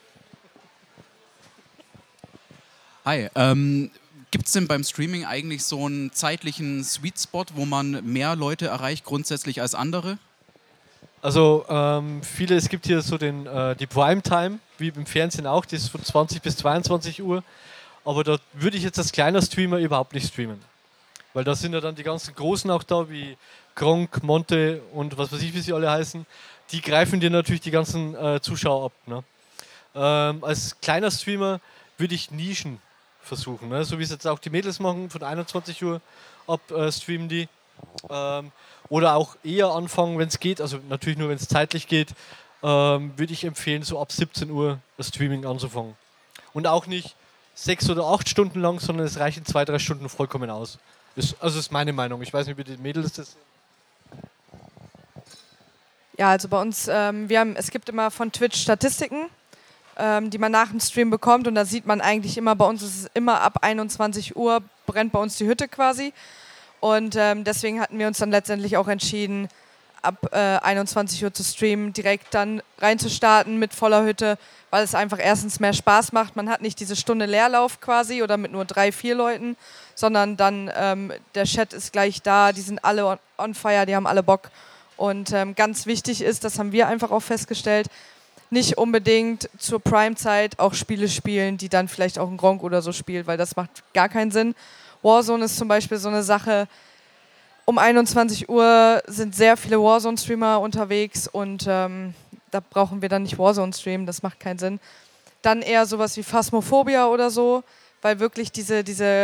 Hi, gibt es denn beim Streaming eigentlich so einen zeitlichen Sweet Spot, wo man mehr Leute erreicht grundsätzlich als andere? Also es gibt hier so die Primetime, wie im Fernsehen auch, die ist von 20 bis 22 Uhr. Aber da würde ich jetzt als kleiner Streamer überhaupt nicht streamen. Weil da sind ja dann die ganzen Großen auch da, wie Gronk, Monte und was weiß ich, wie sie alle heißen. Die greifen dir natürlich die ganzen Zuschauer ab. Ne? Als kleiner Streamer würde ich Nischen versuchen. Ne? So wie es jetzt auch die Mädels machen, von 21 Uhr ab streamen die. Oder auch eher anfangen, wenn es geht, also natürlich nur, wenn es zeitlich geht, würde ich empfehlen, so ab 17 Uhr das Streaming anzufangen. Und auch nicht 6 oder 8 Stunden lang, sondern es reichen 2-3 Stunden vollkommen aus. Also ist meine Meinung. Ich weiß nicht, wie die Mädels das sehen. Ja, also bei uns, es gibt immer von Twitch Statistiken, die man nach dem Stream bekommt und da sieht man eigentlich immer, bei uns ist es immer ab 21 Uhr brennt bei uns die Hütte quasi und deswegen hatten wir uns dann letztendlich auch entschieden, ab 21 Uhr zu streamen, direkt dann reinzustarten mit voller Hütte, weil es einfach erstens mehr Spaß macht. Man hat nicht diese Stunde Leerlauf quasi oder mit nur 3-4 Leuten, sondern dann der Chat ist gleich da, die sind alle on fire, die haben alle Bock. Und ganz wichtig ist, das haben wir einfach auch festgestellt, nicht unbedingt zur Prime-Zeit auch Spiele spielen, die dann vielleicht auch ein Gronk oder so spielt, weil das macht gar keinen Sinn. Warzone ist zum Beispiel so eine Sache, um 21 Uhr sind sehr viele Warzone-Streamer unterwegs und da brauchen wir dann nicht Warzone streamen, das macht keinen Sinn. Dann eher sowas wie Phasmophobia oder so, weil wirklich diese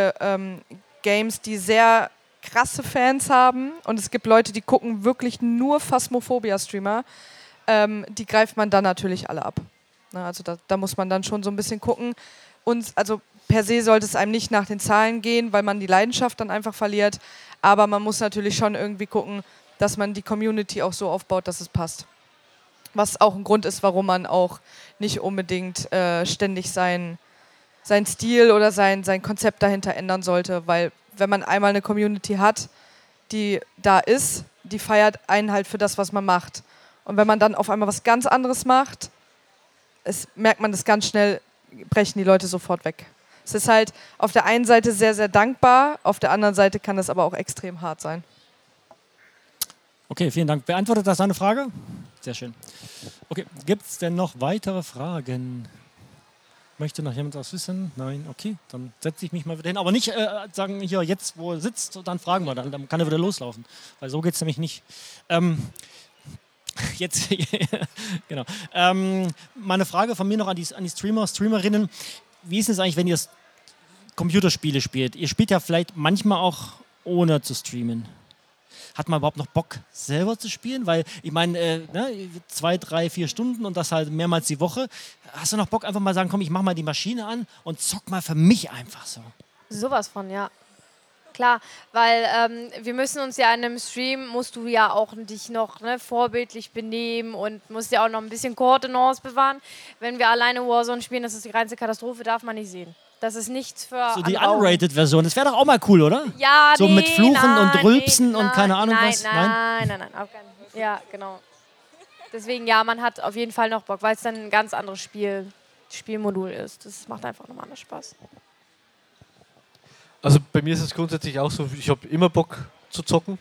Games, die sehr krasse Fans haben und es gibt Leute, die gucken wirklich nur Phasmophobia-Streamer, die greift man dann natürlich alle ab. Na, also da muss man dann schon so ein bisschen gucken. Und also per se sollte es einem nicht nach den Zahlen gehen, weil man die Leidenschaft dann einfach verliert. Aber man muss natürlich schon irgendwie gucken, dass man die Community auch so aufbaut, dass es passt. Was auch ein Grund ist, warum man auch nicht unbedingt ständig sein Stil oder sein Konzept dahinter ändern sollte. Weil wenn man einmal eine Community hat, die da ist, die feiert einen halt für das, was man macht. Und wenn man dann auf einmal was ganz anderes macht, merkt man das ganz schnell, brechen die Leute sofort weg. Es ist halt auf der einen Seite sehr, sehr dankbar, auf der anderen Seite kann es aber auch extrem hart sein. Okay, vielen Dank. Beantwortet das eine Frage? Sehr schön. Okay, gibt es denn noch weitere Fragen? Möchte noch jemand was wissen? Nein? Okay, dann setze ich mich mal wieder hin. Aber nicht sagen, hier jetzt, wo er sitzt, dann fragen wir, dann kann er wieder loslaufen. Weil so geht es nämlich nicht. Jetzt, genau. Meine Frage von mir noch an die Streamer, Streamerinnen. Wie ist es eigentlich, wenn ihr Computerspiele spielt? Ihr spielt ja vielleicht manchmal auch ohne zu streamen. Hat man überhaupt noch Bock, selber zu spielen? Weil, ich meine, 2, 3, 4 Stunden und das halt mehrmals die Woche. Hast du noch Bock, einfach mal sagen, komm, ich mach mal die Maschine an und zock mal für mich einfach so? Sowas von, ja. Klar, weil wir müssen uns ja in einem Stream, musst du ja auch dich noch vorbildlich benehmen und musst ja auch noch ein bisschen Koordinance bewahren. Wenn wir alleine Warzone spielen, das ist die reinste Katastrophe, darf man nicht sehen. Das ist nichts für so die Unrated-Version, das wäre doch auch mal cool, oder? Ja, so mit Fluchen und Rülpsen und keine Ahnung was? Nein, auf keinen Fall. Ja, genau. Deswegen, ja, man hat auf jeden Fall noch Bock, weil es dann ein ganz anderes Spielmodul ist. Das macht einfach nochmal anders Spaß. Also bei mir ist es grundsätzlich auch so, ich habe immer Bock zu zocken.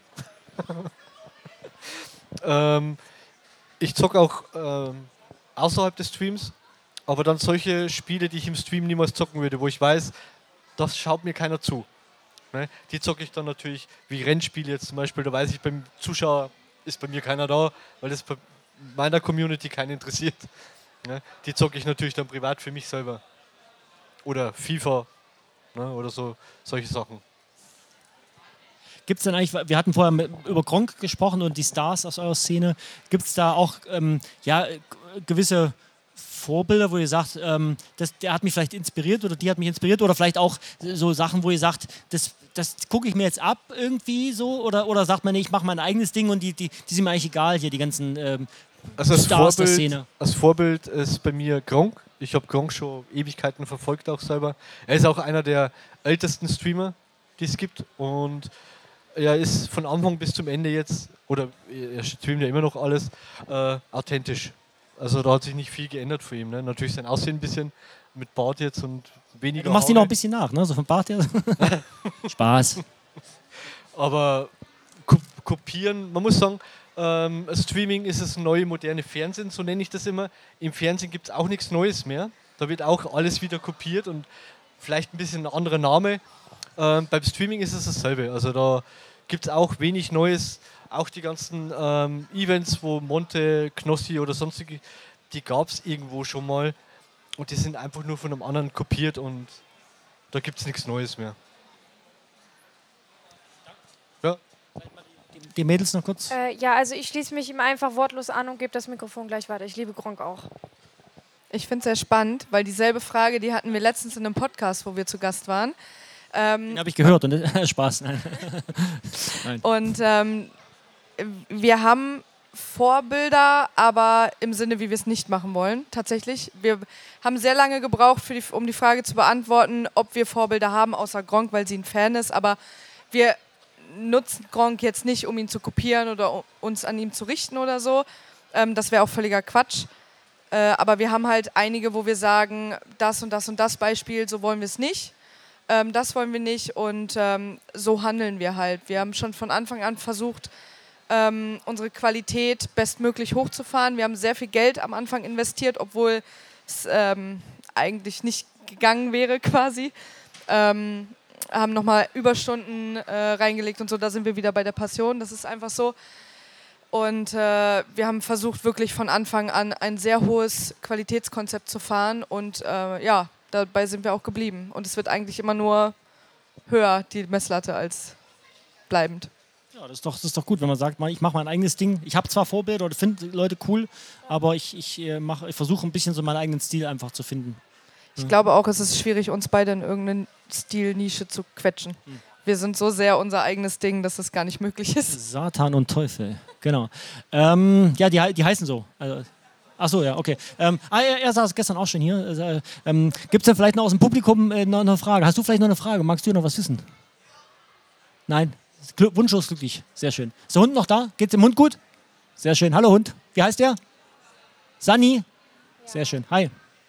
Ich zocke auch außerhalb des Streams, aber dann solche Spiele, die ich im Stream niemals zocken würde, wo ich weiß, das schaut mir keiner zu. Ne? Die zocke ich dann natürlich, wie Rennspiele jetzt zum Beispiel, da weiß ich, beim Zuschauer ist bei mir keiner da, weil das bei meiner Community keinen interessiert. Ne? Die zocke ich natürlich dann privat für mich selber. Oder FIFA, ne? Oder so solche Sachen. Gibt es denn eigentlich, wir hatten vorher über Gronkh gesprochen und die Stars aus eurer Szene, gibt es da auch gewisse Vorbilder, wo ihr sagt, der hat mich vielleicht inspiriert oder die hat mich inspiriert oder vielleicht auch so Sachen, wo ihr sagt, das gucke ich mir jetzt ab irgendwie so oder sagt man, nee, ich mache mein eigenes Ding und die sind mir eigentlich egal hier, die ganzen Stars der Szene. Als Vorbild ist bei mir Gronkh. Ich habe Gronkh schon Ewigkeiten verfolgt auch selber. Er ist auch einer der ältesten Streamer, die es gibt und er ist von Anfang bis zum Ende jetzt, oder er streamt ja immer noch alles, authentisch. Also da hat sich nicht viel geändert für ihn. Ne? Natürlich sein Aussehen ein bisschen mit Bart jetzt und weniger Du machst ihn Haare. noch ein bisschen nach, ne? So vom Bart her. Spaß. Aber kopieren, man muss sagen, Streaming ist das neue moderne Fernsehen, so nenne ich das immer. Im Fernsehen gibt es auch nichts Neues mehr. Da wird auch alles wieder kopiert und vielleicht ein bisschen ein anderer Name. Beim Streaming ist es dasselbe. Also da gibt es auch wenig Neues. Auch die ganzen Events, wo Monte, Knossi oder sonstige, die gab es irgendwo schon mal. Und die sind einfach nur von einem anderen kopiert und da gibt es nichts Neues mehr. Ja. Die Mädels noch kurz. Ja, also ich schließe mich ihm einfach wortlos an und gebe das Mikrofon gleich weiter. Ich liebe Gronkh auch. Ich finde es sehr spannend, weil dieselbe Frage, die hatten wir letztens in einem Podcast, wo wir zu Gast waren. Den habe ich gehört und Spaß. Nein. Nein. Und wir haben Vorbilder, aber im Sinne, wie wir es nicht machen wollen, tatsächlich. Wir haben sehr lange gebraucht, um die Frage zu beantworten, ob wir Vorbilder haben, außer Gronkh, weil sie ein Fan ist. Aber wir nutzen Gronkh jetzt nicht, um ihn zu kopieren oder uns an ihm zu richten oder so. Das wäre auch völliger Quatsch. Aber wir haben halt einige, wo wir sagen, das und das und das Beispiel, so wollen wir es nicht. Das wollen wir nicht und so handeln wir halt. Wir haben schon von Anfang an versucht, unsere Qualität bestmöglich hochzufahren. Wir haben sehr viel Geld am Anfang investiert, obwohl es eigentlich nicht gegangen wäre quasi. Haben nochmal Überstunden reingelegt und so, da sind wir wieder bei der Passion, das ist einfach so. Und wir haben versucht, wirklich von Anfang an ein sehr hohes Qualitätskonzept zu fahren und ja, dabei sind wir auch geblieben. Und es wird eigentlich immer nur höher, die Messlatte, als bleibend. Ja, das ist doch gut, wenn man sagt, ich mache mein eigenes Ding. Ich habe zwar Vorbilder oder finde Leute cool, aber ich versuche ein bisschen so meinen eigenen Stil einfach zu finden. Ich glaube auch, es ist schwierig, uns beide in irgendeine Stilnische zu quetschen. Wir sind so sehr unser eigenes Ding, dass das gar nicht möglich ist. Satan und Teufel, genau. Ja, die heißen so. Also, ach so, ja, okay. Er saß gestern auch schon hier. Gibt es denn vielleicht noch aus dem Publikum noch eine Frage? Hast du vielleicht noch eine Frage? Magst du noch was wissen? Nein? Wunschlos glücklich. Sehr schön. Ist der Hund noch da? Geht's dem Hund gut? Sehr schön. Hallo Hund. Wie heißt der? Sunny? Sehr schön. Hi.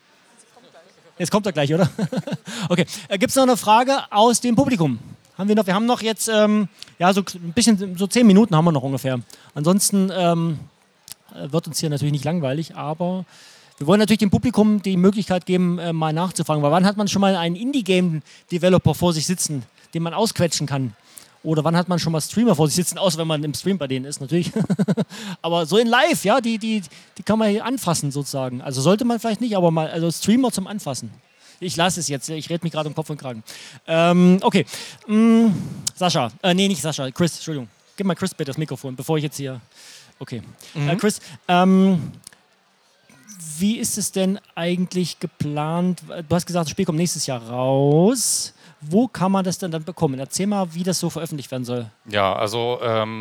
Jetzt kommt er gleich, oder? Okay. Gibt es noch eine Frage aus dem Publikum? Wir haben noch jetzt, so ein bisschen, so 10 Minuten haben wir noch ungefähr. Ansonsten wird uns hier natürlich nicht langweilig, aber wir wollen natürlich dem Publikum die Möglichkeit geben, mal nachzufragen. Weil wann hat man schon mal einen Indie-Game-Developer vor sich sitzen, den man ausquetschen kann? Oder wann hat man schon mal Streamer vor sich sitzen, außer wenn man im Stream bei denen ist, natürlich. Aber so in live, ja, die kann man hier anfassen sozusagen. Also sollte man vielleicht nicht, aber mal, also Streamer zum Anfassen. Ich lasse es jetzt, ich rede mich gerade um Kopf und Kragen. Okay, Sascha, nee, nicht Sascha, Chris, Entschuldigung. Gib mal Chris bitte das Mikrofon, bevor ich jetzt hier... Okay. Chris, wie ist es denn eigentlich geplant? Du hast gesagt, das Spiel kommt nächstes Jahr raus. Wo kann man das denn dann bekommen? Erzähl mal, wie das so veröffentlicht werden soll. Ja, also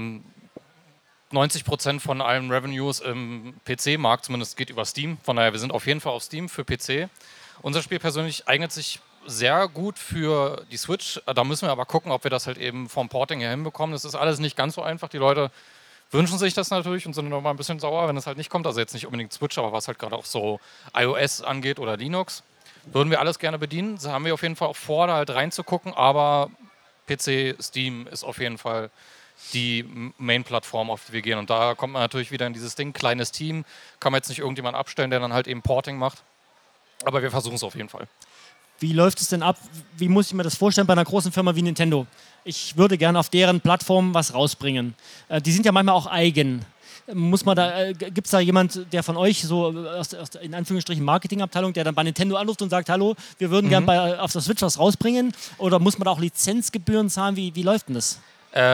90% von allen Revenues im PC-Markt zumindest geht über Steam. Von daher, wir sind auf jeden Fall auf Steam für PC. Unser Spiel persönlich eignet sich sehr gut für die Switch. Da müssen wir aber gucken, ob wir das halt eben vom Porting her hinbekommen. Das ist alles nicht ganz so einfach. Die Leute wünschen sich das natürlich und sind noch mal ein bisschen sauer, wenn es halt nicht kommt. Also jetzt nicht unbedingt Switch, aber was halt gerade auch so iOS angeht oder Linux. Würden wir alles gerne bedienen. Da haben wir auf jeden Fall auch vor, da halt reinzugucken, aber PC, Steam ist auf jeden Fall die Main-Plattform, auf die wir gehen. Und da kommt man natürlich wieder in dieses Ding, kleines Team, kann man jetzt nicht irgendjemand abstellen, der dann halt eben Porting macht. Aber wir versuchen es auf jeden Fall. Wie läuft es denn ab? Wie muss ich mir das vorstellen bei einer großen Firma wie Nintendo? Ich würde gerne auf deren Plattform was rausbringen. Die sind ja manchmal auch eigen. Gibt es da jemand, der von euch so aus in Anführungsstrichen Marketingabteilung, der dann bei Nintendo anruft und sagt, hallo, wir würden gerne auf der Switch was rausbringen? Oder muss man da auch Lizenzgebühren zahlen? Wie läuft denn das?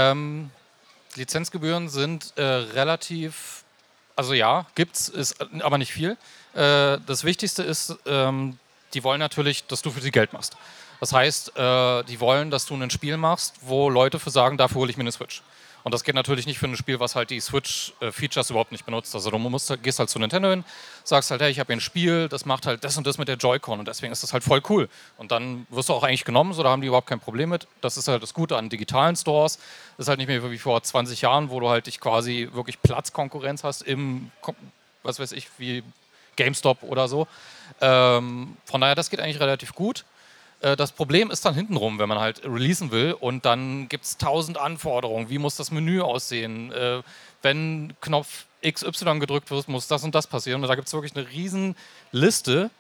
Lizenzgebühren sind relativ, also ja, gibt's, ist aber nicht viel. Das Wichtigste ist, die wollen natürlich, dass du für sie Geld machst. Das heißt, die wollen, dass du ein Spiel machst, wo Leute für sagen, dafür hole ich mir eine Switch. Und das geht natürlich nicht für ein Spiel, was halt die Switch-Features überhaupt nicht benutzt. Also du gehst halt zu Nintendo hin, sagst halt, hey, ich habe hier ein Spiel, das macht halt das und das mit der Joy-Con und deswegen ist das halt voll cool. Und dann wirst du auch eigentlich genommen, so da haben die überhaupt kein Problem mit. Das ist halt das Gute an digitalen Stores. Das ist halt nicht mehr wie vor 20 Jahren, wo du halt dich quasi wirklich Platzkonkurrenz hast im, was weiß ich, wie GameStop oder so. Von daher, das geht eigentlich relativ gut. Das Problem ist dann hintenrum, wenn man halt releasen will und dann gibt es 1000 Anforderungen. Wie muss das Menü aussehen? Wenn Knopf XY gedrückt wird, muss das und das passieren. Und da gibt es wirklich eine riesen Liste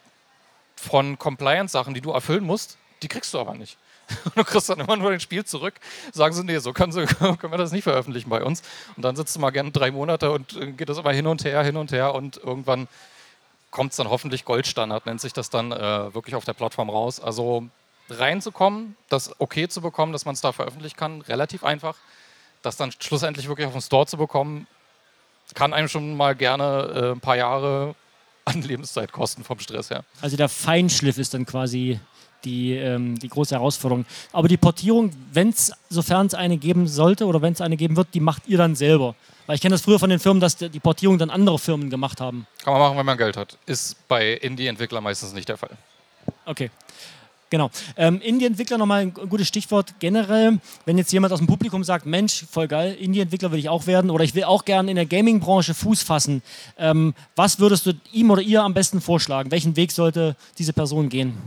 von Compliance-Sachen, die du erfüllen musst. Die kriegst du aber nicht. Du kriegst dann immer nur das Spiel zurück, sagen sie, nee, so können wir das nicht veröffentlichen bei uns. Und dann sitzt du mal gerne 3 Monate und geht das immer hin und her und irgendwann kommt es dann hoffentlich Goldstandard, nennt sich das dann wirklich auf der Plattform raus. Also reinzukommen, das okay zu bekommen, dass man es da veröffentlichen kann, relativ einfach. Das dann schlussendlich wirklich auf den Store zu bekommen, kann einem schon mal gerne ein paar Jahre an Lebenszeit kosten vom Stress her. Also der Feinschliff ist dann quasi die große Herausforderung. Aber die Portierung, sofern es eine geben sollte oder wenn es eine geben wird, die macht ihr dann selber. Weil ich kenne das früher von den Firmen, dass die Portierung dann andere Firmen gemacht haben. Kann man machen, wenn man Geld hat. Ist bei Indie-Entwicklern meistens nicht der Fall. Okay, genau. Indie-Entwickler nochmal ein gutes Stichwort generell. Wenn jetzt jemand aus dem Publikum sagt, Mensch, voll geil, Indie-Entwickler will ich auch werden oder ich will auch gerne in der Gaming-Branche Fuß fassen. Was würdest du ihm oder ihr am besten vorschlagen? Welchen Weg sollte diese Person gehen?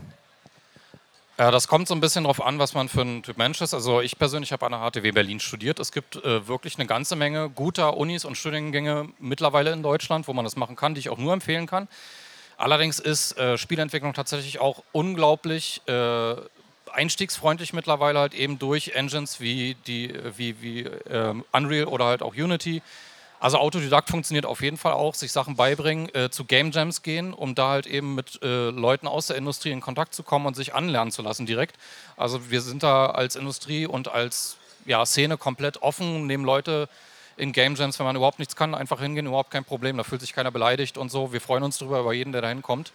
Das kommt so ein bisschen darauf an, was man für ein Typ Mensch ist. Also ich persönlich habe an der HTW Berlin studiert. Es gibt wirklich eine ganze Menge guter Unis und Studiengänge mittlerweile in Deutschland, wo man das machen kann, die ich auch nur empfehlen kann. Allerdings ist Spielentwicklung tatsächlich auch unglaublich einstiegsfreundlich mittlerweile halt eben durch Engines wie Unreal oder halt auch Unity. Also Autodidakt funktioniert auf jeden Fall auch, sich Sachen beibringen, zu Game Jams gehen, um da halt eben mit Leuten aus der Industrie in Kontakt zu kommen und sich anlernen zu lassen direkt. Also wir sind da als Industrie und als Szene komplett offen, nehmen Leute in Game Jams, wenn man überhaupt nichts kann, einfach hingehen, überhaupt kein Problem, da fühlt sich keiner beleidigt und so. Wir freuen uns drüber, über jeden, der da hinkommt.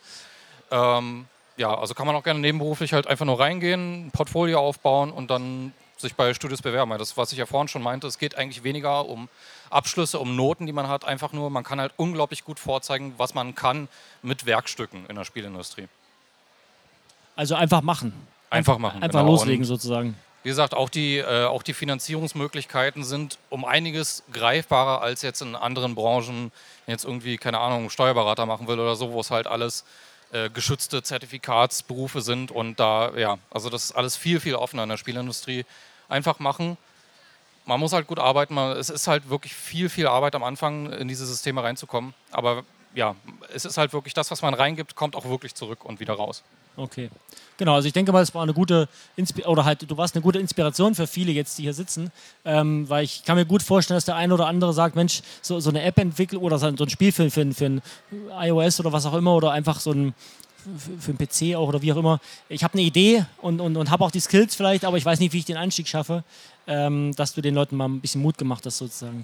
Also kann man auch gerne nebenberuflich halt einfach nur reingehen, ein Portfolio aufbauen und dann sich bei Studios bewerben. Das, was ich ja vorhin schon meinte, es geht eigentlich weniger um Abschlüsse, um Noten, die man hat, einfach nur, man kann halt unglaublich gut vorzeigen, was man kann mit Werkstücken in der Spielindustrie. Also einfach machen. Einfach machen. Einfach genau. loslegen Und sozusagen. wie gesagt, auch die Finanzierungsmöglichkeiten sind um einiges greifbarer als jetzt in anderen Branchen, wenn jetzt irgendwie, keine Ahnung, Steuerberater machen will oder so, wo es halt alles geschützte Zertifikatsberufe sind und also das ist alles viel, viel offener in der Spielindustrie. Einfach machen. Man muss halt gut arbeiten. Es ist halt wirklich viel, viel Arbeit am Anfang, in diese Systeme reinzukommen. Aber ja, es ist halt wirklich das, was man reingibt, kommt auch wirklich zurück und wieder raus. Okay. Genau, also ich denke mal, es war eine gute du warst eine gute Inspiration für viele jetzt, die hier sitzen, weil ich kann mir gut vorstellen, dass der eine oder andere sagt, Mensch, so eine App entwickeln oder so ein Spiel für ein iOS oder was auch immer oder einfach so ein für einen PC auch oder wie auch immer. Ich habe eine Idee und habe auch die Skills vielleicht, aber ich weiß nicht, wie ich den Einstieg schaffe, dass du den Leuten mal ein bisschen Mut gemacht hast sozusagen.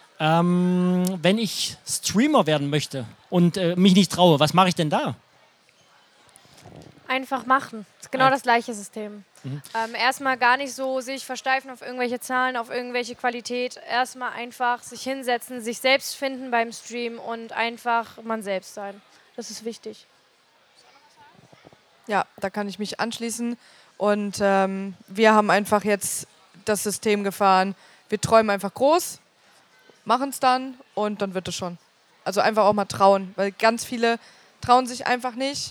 Wenn ich Streamer werden möchte und mich nicht traue, was mache ich denn da? Einfach machen. Das ist genau das gleiche System. Erstmal gar nicht so sich versteifen auf irgendwelche Zahlen, auf irgendwelche Qualität. Erstmal einfach sich hinsetzen, sich selbst finden beim Stream und einfach man selbst sein. Das ist wichtig. Ja, da kann ich mich anschließen. Und wir haben einfach jetzt das System gefahren. Wir träumen einfach groß, machen es dann und dann wird es schon. Also einfach auch mal trauen, weil ganz viele trauen sich einfach nicht.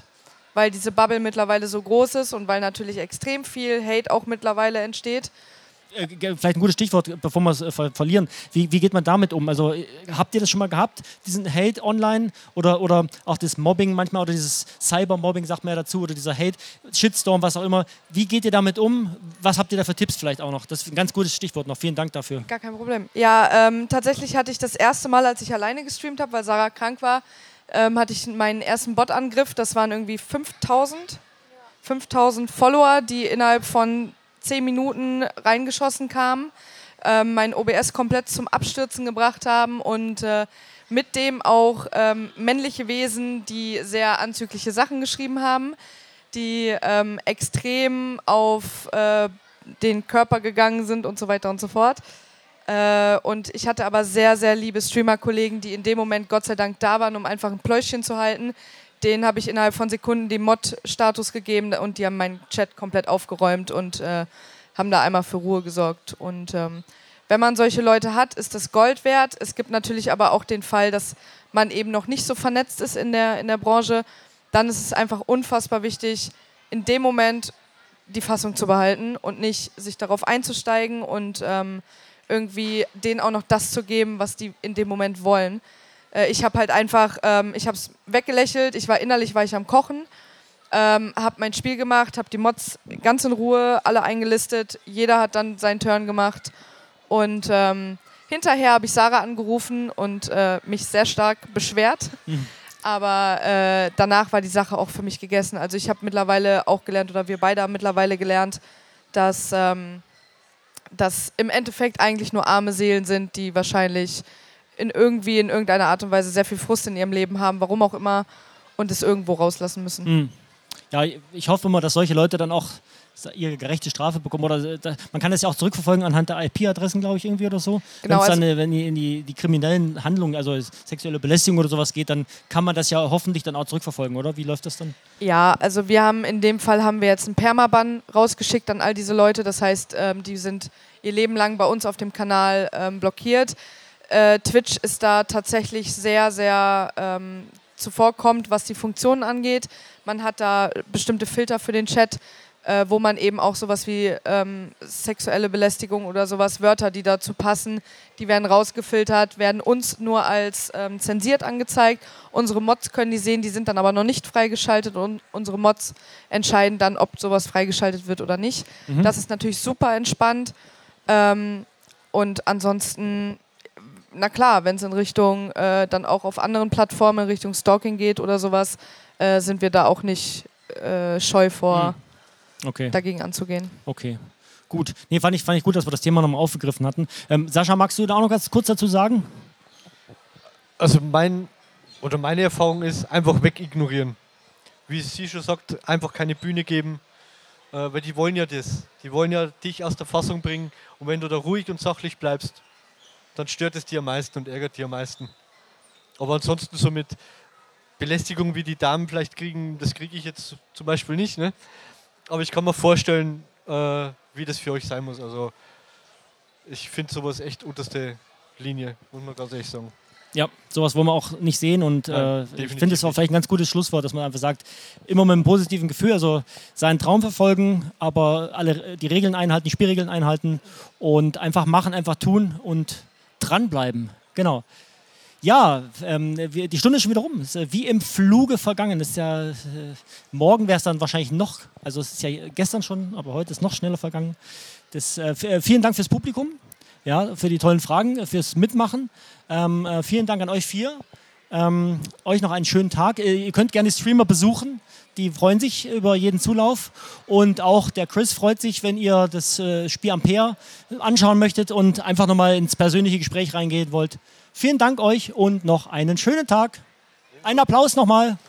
weil diese Bubble mittlerweile so groß ist und weil natürlich extrem viel Hate auch mittlerweile entsteht. Vielleicht ein gutes Stichwort, bevor wir es verlieren. Wie geht man damit um? Also habt ihr das schon mal gehabt, diesen Hate online oder auch das Mobbing manchmal oder dieses Cybermobbing, sagt man ja dazu, oder dieser Hate, Shitstorm, was auch immer. Wie geht ihr damit um? Was habt ihr da für Tipps vielleicht auch noch? Das ist ein ganz gutes Stichwort noch. Vielen Dank dafür. Gar kein Problem. Ja, tatsächlich hatte ich das erste Mal, als ich alleine gestreamt habe, weil Sarah krank war, hatte ich meinen ersten Bot-Angriff. Das waren irgendwie 5000 Follower, die innerhalb von 10 Minuten reingeschossen kamen, mein OBS komplett zum Abstürzen gebracht haben und mit dem auch männliche Wesen, die sehr anzügliche Sachen geschrieben haben, die extrem auf den Körper gegangen sind und so weiter und so fort. Und ich hatte aber sehr, sehr liebe Streamer-Kollegen, die in dem Moment Gott sei Dank da waren, um einfach ein Pläuschchen zu halten. Denen habe ich innerhalb von Sekunden den Mod-Status gegeben und die haben meinen Chat komplett aufgeräumt und haben da einmal für Ruhe gesorgt. Und wenn man solche Leute hat, ist das Gold wert. Es gibt natürlich aber auch den Fall, dass man eben noch nicht so vernetzt ist in der Branche. Dann ist es einfach unfassbar wichtig, in dem Moment die Fassung zu behalten und nicht sich darauf einzusteigen und irgendwie denen auch noch das zu geben, was die in dem Moment wollen. Ich habe halt einfach, ich habe es weggelächelt, innerlich war ich am Kochen, habe mein Spiel gemacht, habe die Mods ganz in Ruhe alle eingelistet, jeder hat dann seinen Turn gemacht und hinterher habe ich Sarah angerufen und mich sehr stark beschwert, aber danach war die Sache auch für mich gegessen. Also ich habe mittlerweile auch gelernt, oder wir beide haben mittlerweile gelernt, dass im Endeffekt eigentlich nur arme Seelen sind, die wahrscheinlich in irgendeiner Art und Weise sehr viel Frust in ihrem Leben haben, warum auch immer, und es irgendwo rauslassen müssen. Ja, ich hoffe immer, dass solche Leute dann auch ihre gerechte Strafe bekommen. Oder man kann das ja auch zurückverfolgen anhand der IP-Adressen, glaube ich, irgendwie oder so. Genau, Wenn die in die kriminellen Handlungen, also sexuelle Belästigung oder sowas geht, dann kann man das ja hoffentlich dann auch zurückverfolgen, oder? Wie läuft das dann? Ja, also in dem Fall haben wir jetzt einen Permaban rausgeschickt an all diese Leute. Das heißt, die sind ihr Leben lang bei uns auf dem Kanal blockiert. Twitch ist da tatsächlich sehr, sehr zuvorkommend, was die Funktionen angeht. Man hat da bestimmte Filter für den Chat, wo man eben auch sowas wie sexuelle Belästigung oder sowas, Wörter, die dazu passen, die werden rausgefiltert, werden uns nur als zensiert angezeigt. Unsere Mods können die sehen, die sind dann aber noch nicht freigeschaltet und unsere Mods entscheiden dann, ob sowas freigeschaltet wird oder nicht. Das ist natürlich super entspannt. Und ansonsten, na klar, wenn es in Richtung dann auch auf anderen Plattformen, in Richtung Stalking geht oder sowas, sind wir da auch nicht scheu vor, dagegen anzugehen. Okay, gut. Nee, fand ich gut, dass wir das Thema nochmal aufgegriffen hatten. Sascha, magst du da auch noch ganz kurz dazu sagen? Also meine Erfahrung ist, einfach wegignorieren. Wie sie schon sagt, einfach keine Bühne geben, weil die wollen ja das. Die wollen ja dich aus der Fassung bringen, und wenn du da ruhig und sachlich bleibst, dann stört es dir am meisten und ärgert dir am meisten. Aber ansonsten so mit Belästigung, wie die Damen vielleicht kriegen, das kriege ich jetzt zum Beispiel nicht, ne? Aber ich kann mir vorstellen, wie das für euch sein muss. Also ich finde sowas echt unterste Linie, muss man ganz ehrlich sagen. Ja, sowas wollen wir auch nicht sehen, und ich finde es auch vielleicht ein ganz gutes Schlusswort, dass man einfach sagt, immer mit einem positiven Gefühl, also seinen Traum verfolgen, aber die Regeln einhalten, die Spielregeln einhalten und einfach machen, einfach tun und dranbleiben. Genau. Ja, die Stunde ist schon wieder rum. Es ist wie im Fluge vergangen. Das ist ja, morgen wäre es dann wahrscheinlich noch, also es ist ja gestern schon, aber heute ist noch schneller vergangen. Vielen Dank fürs Publikum, ja, für die tollen Fragen, fürs Mitmachen. Vielen Dank an euch 4. Euch noch einen schönen Tag. Ihr könnt gerne die Streamer besuchen. Die freuen sich über jeden Zulauf. Und auch der Chris freut sich, wenn ihr das Spiel Ampere anschauen möchtet und einfach nochmal ins persönliche Gespräch reingehen wollt. Vielen Dank euch und noch einen schönen Tag. Einen Applaus nochmal.